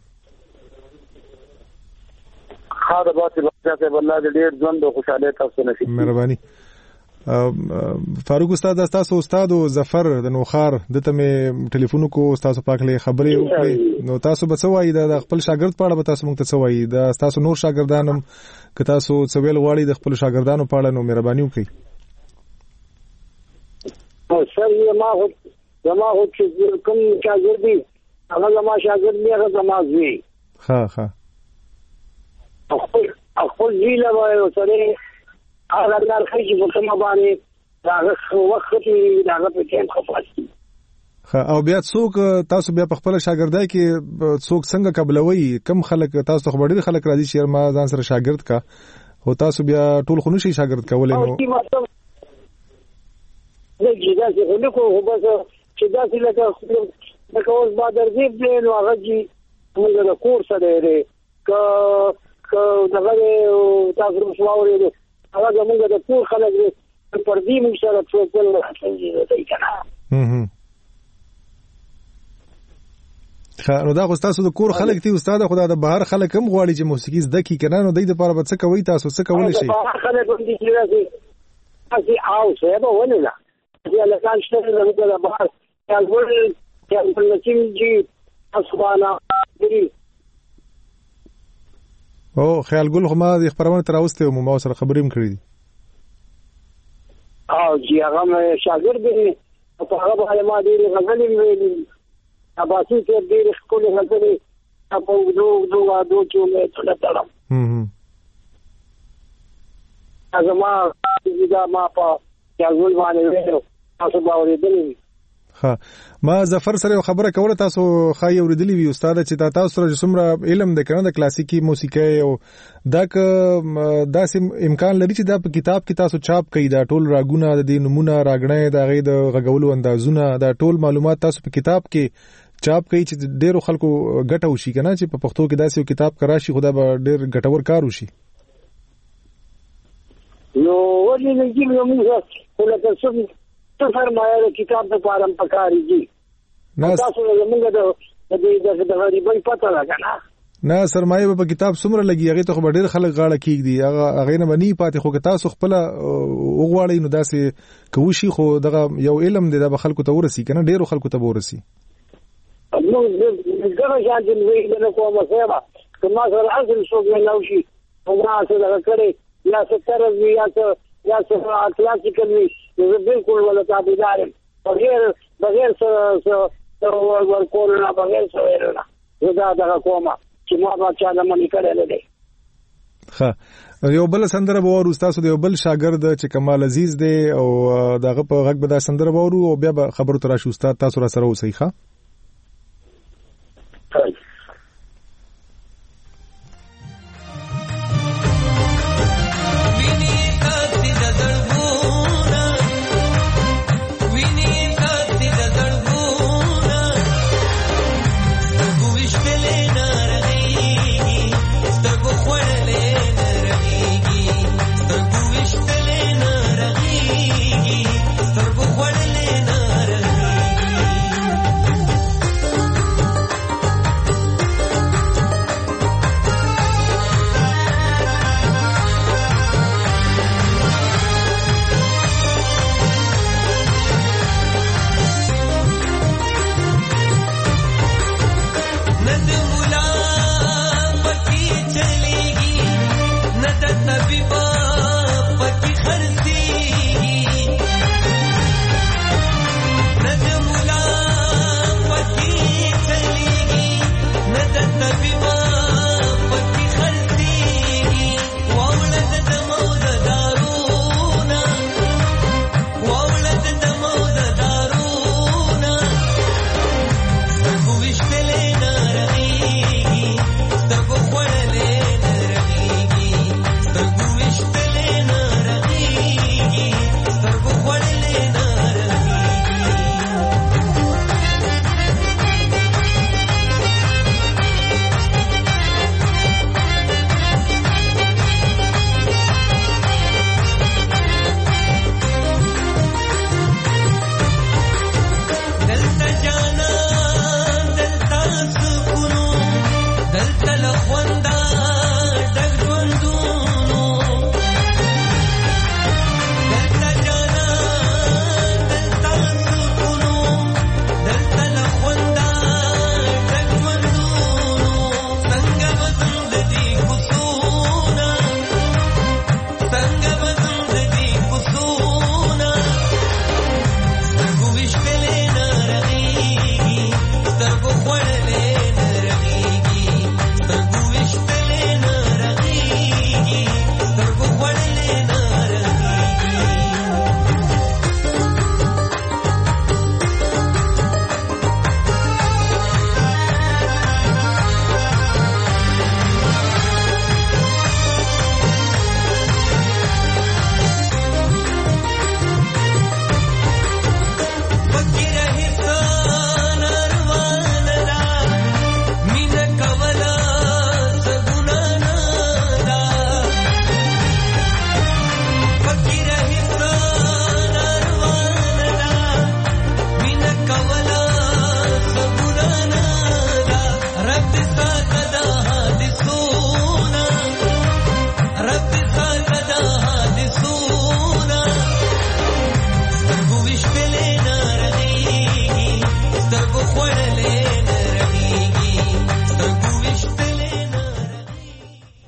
[SPEAKER 6] خاطر به ته والله ډیر ژوند او خوشاله تاسو نشي.
[SPEAKER 1] مهرباني. فاروق استاد تاسو استاد او ظفر د نوخار دته مې ټلیفون کو تاسو پاکلې خبرې وکړې، نو تاسو به څه وایي د خپل شاګرد په اړه به تاسو موږ ته څه وایي؟ د تاسو نور شاګردانم که تاسو څه ویل غواړئ د خپل شاګردانو په اړه نو مهرباني وکړئ.
[SPEAKER 6] سر ما هو چې کوم شاګرد دی هغه زما شاګرد دی، هغه زما زوی.
[SPEAKER 1] ها
[SPEAKER 6] خپل زوی له وایو سره هغه لار خېږي په کومه باندې دا وخت کې دا په ټیم خپاسي.
[SPEAKER 1] او بیا څوک تاسو بیا په خپل شاګردای کې څوک څنګه قبلوي؟ کم خلک تاسو خبر دي خلک راځي چې ما ځان سره شاګرد کا او تاسو بیا ټول خو نشي شاګرد کولای نو
[SPEAKER 6] دا چې خلک خو بس چې دا چې لکه اوس با درځي دی نو هغه چې موږ د کورس لري دغه تاسو مسواوري دي هغه موږ د ټول خلک پر دې موږ سره ټول راځي دی کنه.
[SPEAKER 1] نو دا خو تاسو د کور خلک دي استاد، خدا د بهر خلک هم غواړي چې موسیقي زده کی کنه، نو دوی د لپاره به څه کوي؟ تاسو څه کولای شئ؟
[SPEAKER 6] بهر خلک هم دي چې راځي او څه به ونه لا چې لکه شته د بهر یالګل نچینجی اسبانا دی
[SPEAKER 1] او خیالګل خو ما د خبرونه تر اوسته مو سره خبرې هم کړې دي.
[SPEAKER 6] او چې هغه شاګرد دی په هغه باندې ما ډېر غوښتل اباسي کې ډېر خپل غزلې په دوه چې مې څه تړم هغه ما په یالګل باندې ویلو تاسو باور دې.
[SPEAKER 1] ها ما ظفر سره خبره کوله، تاسو خای اوریدلی وی استاد چې تاسو سره څومره علم د کنه د کلاسیکي موسیقي او دا داسې امکان لري چې دا په کتاب کې تاسو چاپ کړئ دا ټول راګونه د دې نمونه راګړې د غي د غغولو اندازونه دا ټول معلومات تاسو په کتاب کې چاپ کړئ چې ډیرو خلکو ګټه وشي کنه چې په پښتو کې داسې کتاب کراشي خدا به ډیر ګټور کار وشي.
[SPEAKER 6] نو ولې نه کیږي موږ ولکه څه فرمایي کتاب په اړه پکاري دي تاسو موږ د غریبۍ پته لګا
[SPEAKER 1] نه سرمایه په کتاب څومره لګي هغه ته ډېر خلک غاړه کیږي هغه نه بني پاتې خو تاسو خپل وغواړئ نو داسې کوشي خو دغه یو علم دی د خلکو ته ورسي کنه ډېر خلکو ته ورسي.
[SPEAKER 6] نو دغه ځان دې وی نه کومه سبا کما سره اصل شو نه شي ما سره کړی یا ستر یا کلاسیکل وی بالکل ولا تابعدار بغیر ورکول نه بغیر سویر نه دا کومه چې ما با چا د منی کړل دي.
[SPEAKER 1] ها یو بل سندره وورو تاسو د یو بل شاګرد چې کمال عزیز دی او دغه په غږ به دا سندره وورو او بیا خبرو تر شو استاد تاسو را سره اوسئ. ښه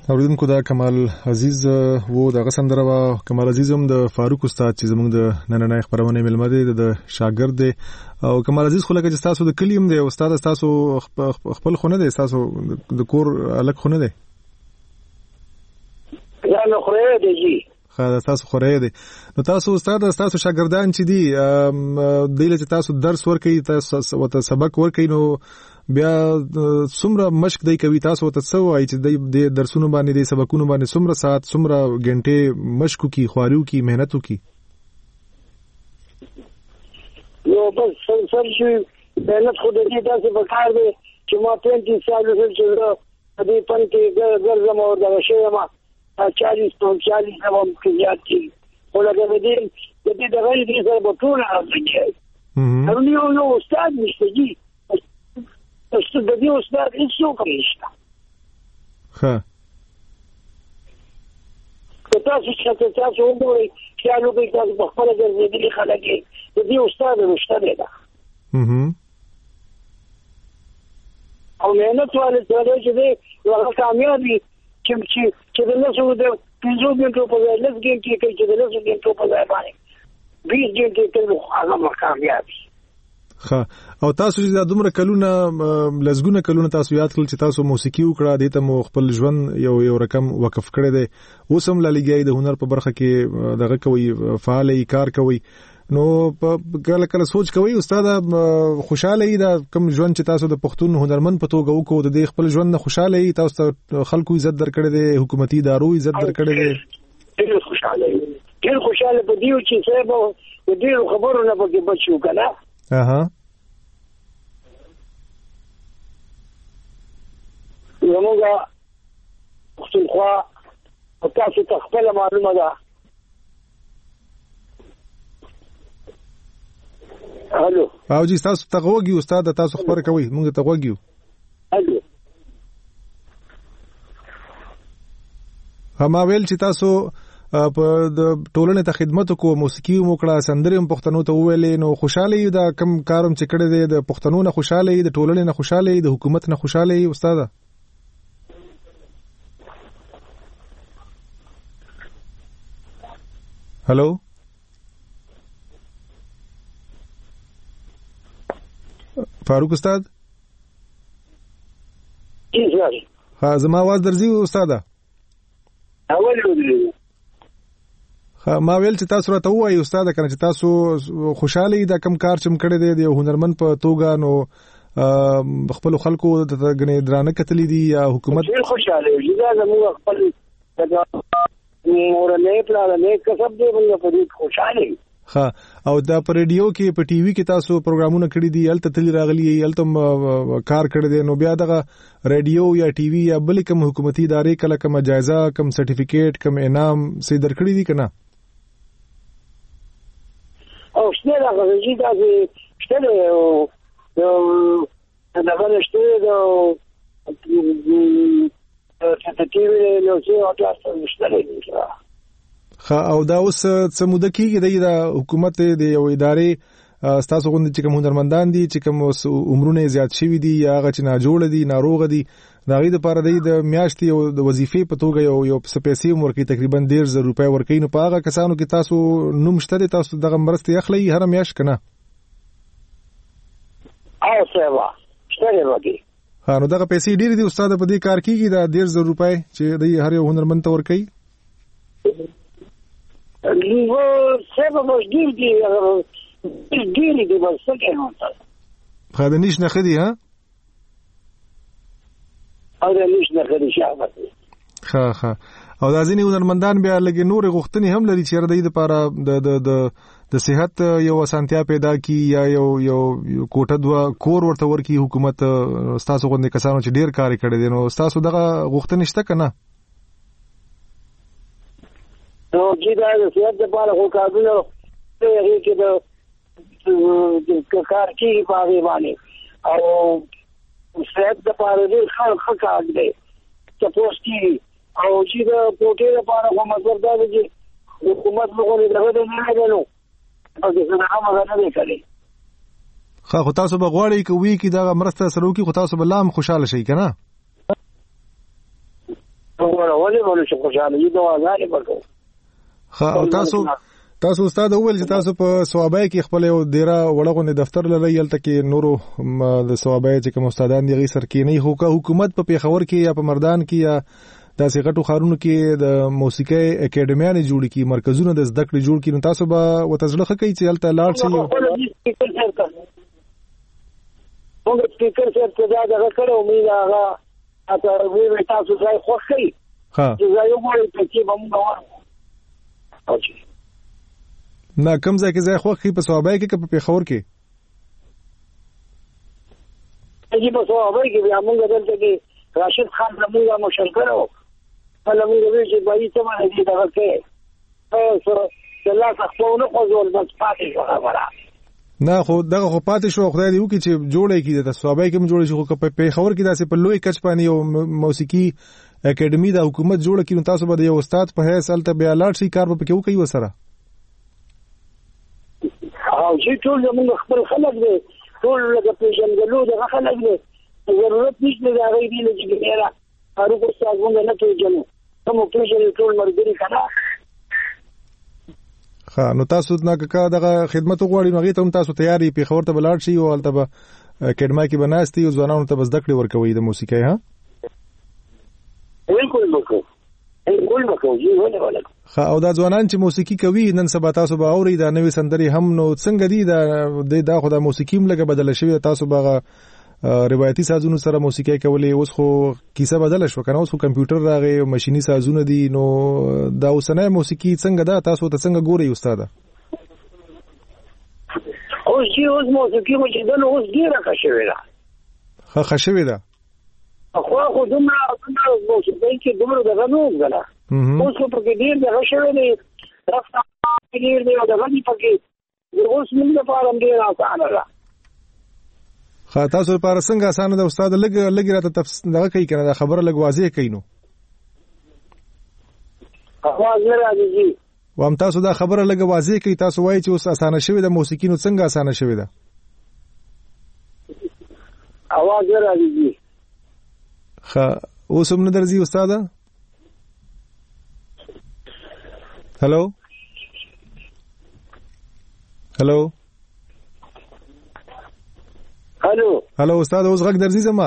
[SPEAKER 1] اوریدونکو دا کمال عزیز وو د غسندره وا کمال عزیز هم د فاروق استاد چې زموږ د نننۍ خبرونه ملمه دي د شاګرد دی او کمال عزیز خو لکه چې تاسو د کلیم دی استاد تاسو خپل خونه دی تاسو د کور الګ خونه دی
[SPEAKER 6] یا نو خره دی جی
[SPEAKER 1] خا تاسو خره دی نو تاسو استاد تاسو شاګردان چې دی دله چې تاسو درس ورکړي تاسو وته سبق ورکړي نو بیا څومره مشق دی کوي تاسو ته څو وایي چې د درسونو باندې د سبقونو باندې څومره ساعت څومره غنټه مشق کی خواریو کی مهنت کی
[SPEAKER 6] یو بس سر شي مهنت خو دې تاسو په کار دی چې ما 35 سال وسل چې دې پنځه ګرځم او دا شی ما 40 هم کېږي چې ولګې دې د غوړي دې سره په ټول راځي نو استاد نشته جی د دې استاد هیڅ کوم نشته
[SPEAKER 1] ها
[SPEAKER 6] تاسو چې تاسو وګورئ چې هغه به تاسو په خپل ځای کې خلک د دې استاد نشته ده او مهنت والے څنګه چې دې هغه کامیابی چې د نسو د 5 غنټو په ځای لږ کې چې د نسو غنټو په ځای باندې 20 غنټې ته هغه کامیابی
[SPEAKER 1] ها او تاسو چې د دومره کلونه لزګونه کلونه تاسو یاد کړل چې تاسو موسیقي وکړه د ته مو خپل ژوند یو رقم وقف کړی دی اوس هم لګیای د هنر په برخه کې دغه کوي فعال کار کوي نو کله کله سوچ کوي استاد خوشاله ای دا کوم ژوند چې تاسو د پښتون هنرمند په توګه وکړو د خپل ژوند نه خوشاله ای تاسو خلکو عزت درکړي دي حکومتي ادارو عزت درکړي دي
[SPEAKER 6] ډېر خوشاله په دیو چې صاحب د دې خبرو نه پکې بچو کنه
[SPEAKER 1] اها
[SPEAKER 6] زموږه پښتونخوا او تاسو ته خپل معلومه ده الو
[SPEAKER 1] او جی تاسو ته غوږی استاد تاسو خبر کوي موږ ته غوږیو
[SPEAKER 6] الو
[SPEAKER 1] ما ویل چې تاسو په د ټولنې ته خدمت کو موسیقي موکړه سندري هم پښتنو ته ویلې نو خوشاله یو دا کم کارم چې کړی دی د پښتنو نه خوشاله یو د ټولنې نه خوشاله یو د حکومت نه خوشاله یو استاد هالو فاروق استاد ها زما आवाज درځي استاد
[SPEAKER 6] اول ودرې
[SPEAKER 1] ما ویل چې تاسو راته وایي استاد کنه چې تاسو خوشاله دا کم کار چې مکړه دی د هنرمند په توګه نو خپل خلکو د غنې درانه کتلې دي یا حکومت
[SPEAKER 6] خوشاله یي دا زموږ خپل مورنه پلانه کسب دی موږ په دې خوشاله یو
[SPEAKER 1] ها او دا په ریډیو کې په ټي وي کې تاسو پروګرامونه کړی دي الته تل راغلي الته کار کړی دی نو بیا دغه ریډیو یا ټي وي یا بل کوم حکومتي ادارې کله کوم جایزه کوم سرټیفیکیټ کوم انعام سي درکړی دي کنه
[SPEAKER 6] او شته راغلی دا شته دا غوښته دا ټي وي نو څه او تاسو شته
[SPEAKER 1] او دا اوس څه موده کېږي د حکومت د یو ادارې تاسو غوښتل چې کوم هنرمندان دي چې کوم عمرونه زیات شوي دي یا هغه چې ناجوړ دي ناروغ دي دا غي د پاره د میاشتې او د وظیفې په توګه یو پیسې ورکړي تقریبا 1.5 روپۍ ورکړي نو په هغه کسانو کې تاسو نوم شته تاسو دغه مرسته اخلي هر میاشت کنه
[SPEAKER 6] او سیوا شته وږي
[SPEAKER 1] ها نو دغه پیسې ډېر دي استاد په دې کار کېږي دا 1.5 روپۍ چې د هر یو هنرمند ته ورکړي
[SPEAKER 6] لیو سبا مش دي بس څنګه
[SPEAKER 1] خاله نش نه خدي ها
[SPEAKER 6] او دا نش نه خدي شابه
[SPEAKER 1] ها او دا ځینې هنرمندان بیا لګي نور غوښتنې هم لري چې د لپاره د صحت یو اسانتیا پیدا کی یا یو کوټه دوا کور ورته ورکی حکومت تاسو غوښنه کسانو چې ډیر کار کړي دي نو تاسو دغه غوښتنې شته کنه
[SPEAKER 6] نو چې دا د صحت لپاره خو کارونه کوي چې د کار کوي په اړه باندې او صحت لپاره ډېر ښه کار دی چې پوسټي او چې د پروتین لپاره کوم مطلب دا دی چې حکومت موږ نه غوډه نه غواړو او څنګه هم نه کوي
[SPEAKER 1] خو تاسو به غواړئ کوي چې دا مرسته سره وکړي خو تاسو به لام خوشاله شئ کنه
[SPEAKER 6] مطالب ولې خوشاله دي دواګانې وکړو.
[SPEAKER 1] تاسو استاد اول چې تاسو په ثوابای کې خپل یو ډیره وړغونې دفتر لري یلته کې نورو د ثوابای چې کوم استادان دي غي سر کې نه حکومت په پیښور کې یا په مردان کې یا داسې غټو خارونو کې د موسیقي اکیډمیانې جوړ کی مرکزونه د زده کړې جوړ کی نو تاسو به وتزړه کوي چې یلته لاړ شي.
[SPEAKER 6] موږ سپیکر سره ته دا غکړو مې هغه اته وی تاسو ځای خوښي ها چې ځای وګورئ چې موږ او
[SPEAKER 1] نه کوم ځای کې ځای خوښي په ثوابای کې په پیښور کې
[SPEAKER 6] چې په ثوابای کې بیا موږ دلته کې راشد خان زموږ مشرکر او فلمو وی چې بای ته باندې دا ورکه اوس الله تخفونه خو بس پاتې خبره
[SPEAKER 1] نه خو دغه خو پاتې شو خدای دې وکړي چې جوړه کې د ثوابای کې جوړ شي خو په پیښور کې داسې په لوی کچ باندې یو موسیقي اکیډمي د حکومت جوړه کړي نو تاسو به یو استاد په هیڅ الته بیا لاړ شي کار به کوي کوي وسره
[SPEAKER 6] او چې ټول موږ خپل خلک دي ټول لکه پیژنګلو دغه خلک دي ضرورت نشته دا غوړي دي چې ګیرا هرو کو څنګه نه پیژنو کوم پیژنې ټول مرګري کړه.
[SPEAKER 1] ها نو تاسو نه کا دغه خدمت غواړي نو غي ته تاسو تیاری په خبرته بلاړ شي او البته اکیډمي کې بناستي او ځوانانو ته بس دکړي ورکوي د موسیقي ها
[SPEAKER 6] بالکل مکو جی ونه ولا
[SPEAKER 1] او دا ځوانان چې موسیقي کوي نن سبا تاسو به اوري دا نوې سندري هم نو څنګه دي دا خو دا موسیقي هم لګه بدل شوی تاسو به روایتي سازونو سره موسیقي کولې اوس خو کیسه بدل شو کنه اوس خو کمپیوټر راغی او ماشيني سازونه دي نو دا اوسنۍ موسیقي څنګه ده تاسو ته څنګه ګوري استاد
[SPEAKER 6] اوس موسیقي مو چې دنه اوس ډیره ښه ده
[SPEAKER 1] ښه ده
[SPEAKER 6] خو دومره موسیقي کې دومره دغه نو غلا اوس په کې ډیر دغه شوی دی رافته ډیر دی دغه دی پکې اوس موږ لپاره ډیر اسانه ده.
[SPEAKER 1] تاسو لپاره څنګه اسانه ده استاد لګ راته تفصیل دغه کوي کنه دا خبره لګ واضح کوي نو
[SPEAKER 6] اواز نه راځي
[SPEAKER 1] وام تاسو دا خبره لګ واضح کوي تاسو وایي چې اوس اسانه شوی ده موسیقي نو څنګه اسانه شوی ده
[SPEAKER 6] اواز نه راځي
[SPEAKER 1] اوس هم نه درځي استاد هلو استاد اوس غږ درځي زما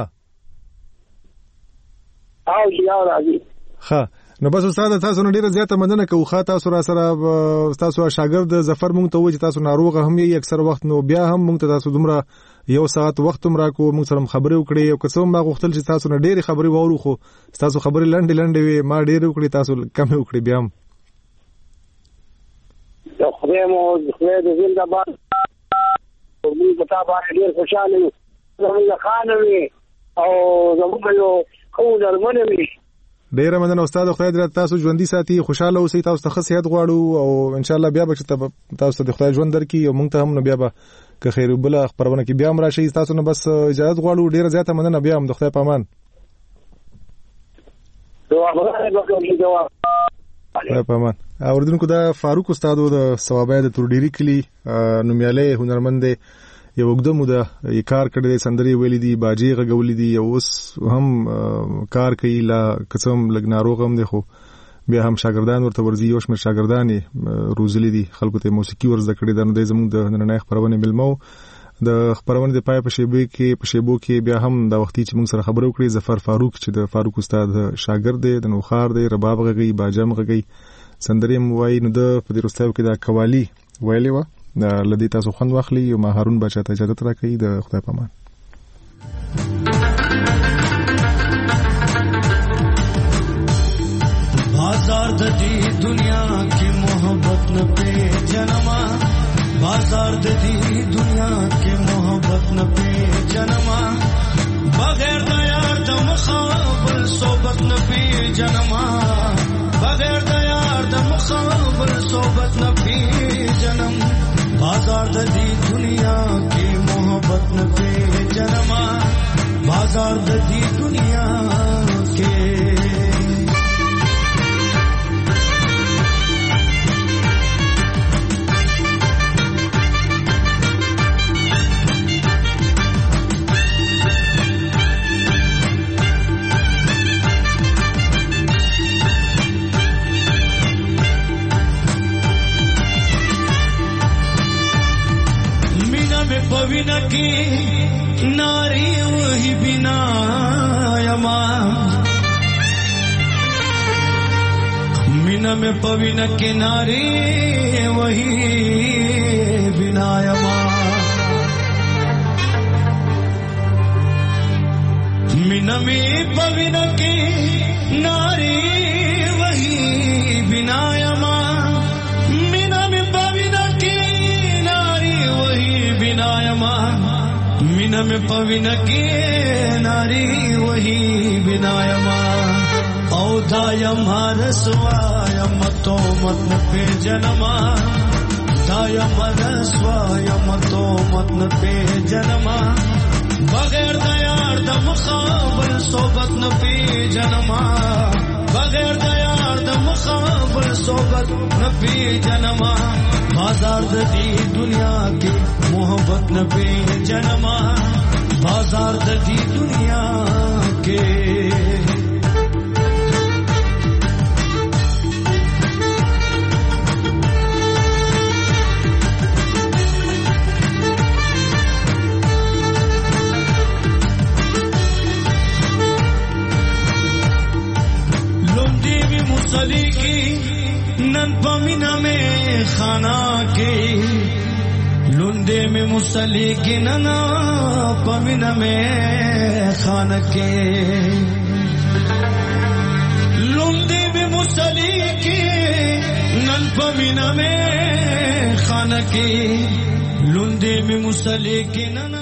[SPEAKER 6] او یا راځي
[SPEAKER 1] نو بس استاد تاسو نن ډیره زیاته مننه کوم تاسو را سره تاسو شاګرد ظفر مونږ ته وایي چې تاسو ناروغ هم یې اکثر وخت نو بیا هم مونږ ته تاسو دومره یو ساعت وخت هم راکو مونږ سره خبرې وکړې او که څه ما غوښتل چې تاسو نه ډېری خبرې وورو خو تاسو خبرې لنډې وي ما ډېر وکړې تاسو کم وکړې بیا هم
[SPEAKER 6] خدای مو خدای دې زنده‌باد موږ په تاسو باندې ډېر خوشاله یو زموږ خانوي او زموږ یو خو درمنه وي
[SPEAKER 1] ډیر مننه استاد خدای دې تاسو ژوندۍ ساتي خوشاله اوسئ تاسو ته صحت غواړو او ان شاء الله بیا به تاسو ته خدای ژوند درکړي او موږ ته هم بیا به که خیر بل خبرونه کې بیا هم راشي تاسو نه بس اجازه غواړو ډیر زیاته مننه بیا هم د خدای په امان
[SPEAKER 6] دعا
[SPEAKER 1] په امان اوردونکو دا فاروق استاد د ثوابای د تورډيري کلی نومیاله هنرمند یو وګدمو د کار کړی سندري ویلې دي باجی غولې دي اوس هم کار کوي لا قسم لګ ناروغ هم دي خو بیا هم شاګردان ورته ورزي یو شمېر شاګردان روزلې دي خلکو ته موسیقي ورزده کړې ده نو د زموږ د نننۍ خبرونه ملمو د خبرونه د پای په شیبو کې بیا هم د وختي چې موږ سره خبرو کړې ظفر فاروق چې د فاروق استاد شاګرد دی د نوخار دی رباب غږی باجم غږی سندري موای نو د فدرستاو کې د قوالی ویلې و لدی تاسو خوند واخلي او ما هارون بچا ته اجازه ترا کوي د خدای په امان
[SPEAKER 10] بازار د دې دنیا کې محبت نه په جنما بازار د دې دنیا کې محبت نه په جنما بغیر د یار د مخابل صحبت نه په جنما بغیر د یار د مخابل صحبت نه په جنم بازار د دې دنیا کې محبت نه په جنما بازار د دې دنیا کې पविना की नारी वही बिना यमा मीना में पविना की नारी वही बिना यमा मीना में पविना की नारी वही बिना यमा मीना में पविना की नारी वही बिना यमा मीना में पविना की नारी वही बिना यमा औदायमा रस्वायम तो मतन पे जन्मा दायमा रस्वायम तो मतन पे जन्मा बगैर दयार द मुखाबल सोबत न पे जन्मा बगैर दयार द मुखाबल सोबत न पे जन्मा बाजार दी दुनिया की मोहब्बत न पे जन्मा बाजार दी दुनिया के मुसली की नन पमीना में खाना के लुंडे में मुसली की नना पमीना में खाना के लुंडे में मुसली की नन पमीना में खाना के लुंडे में मुसली की नना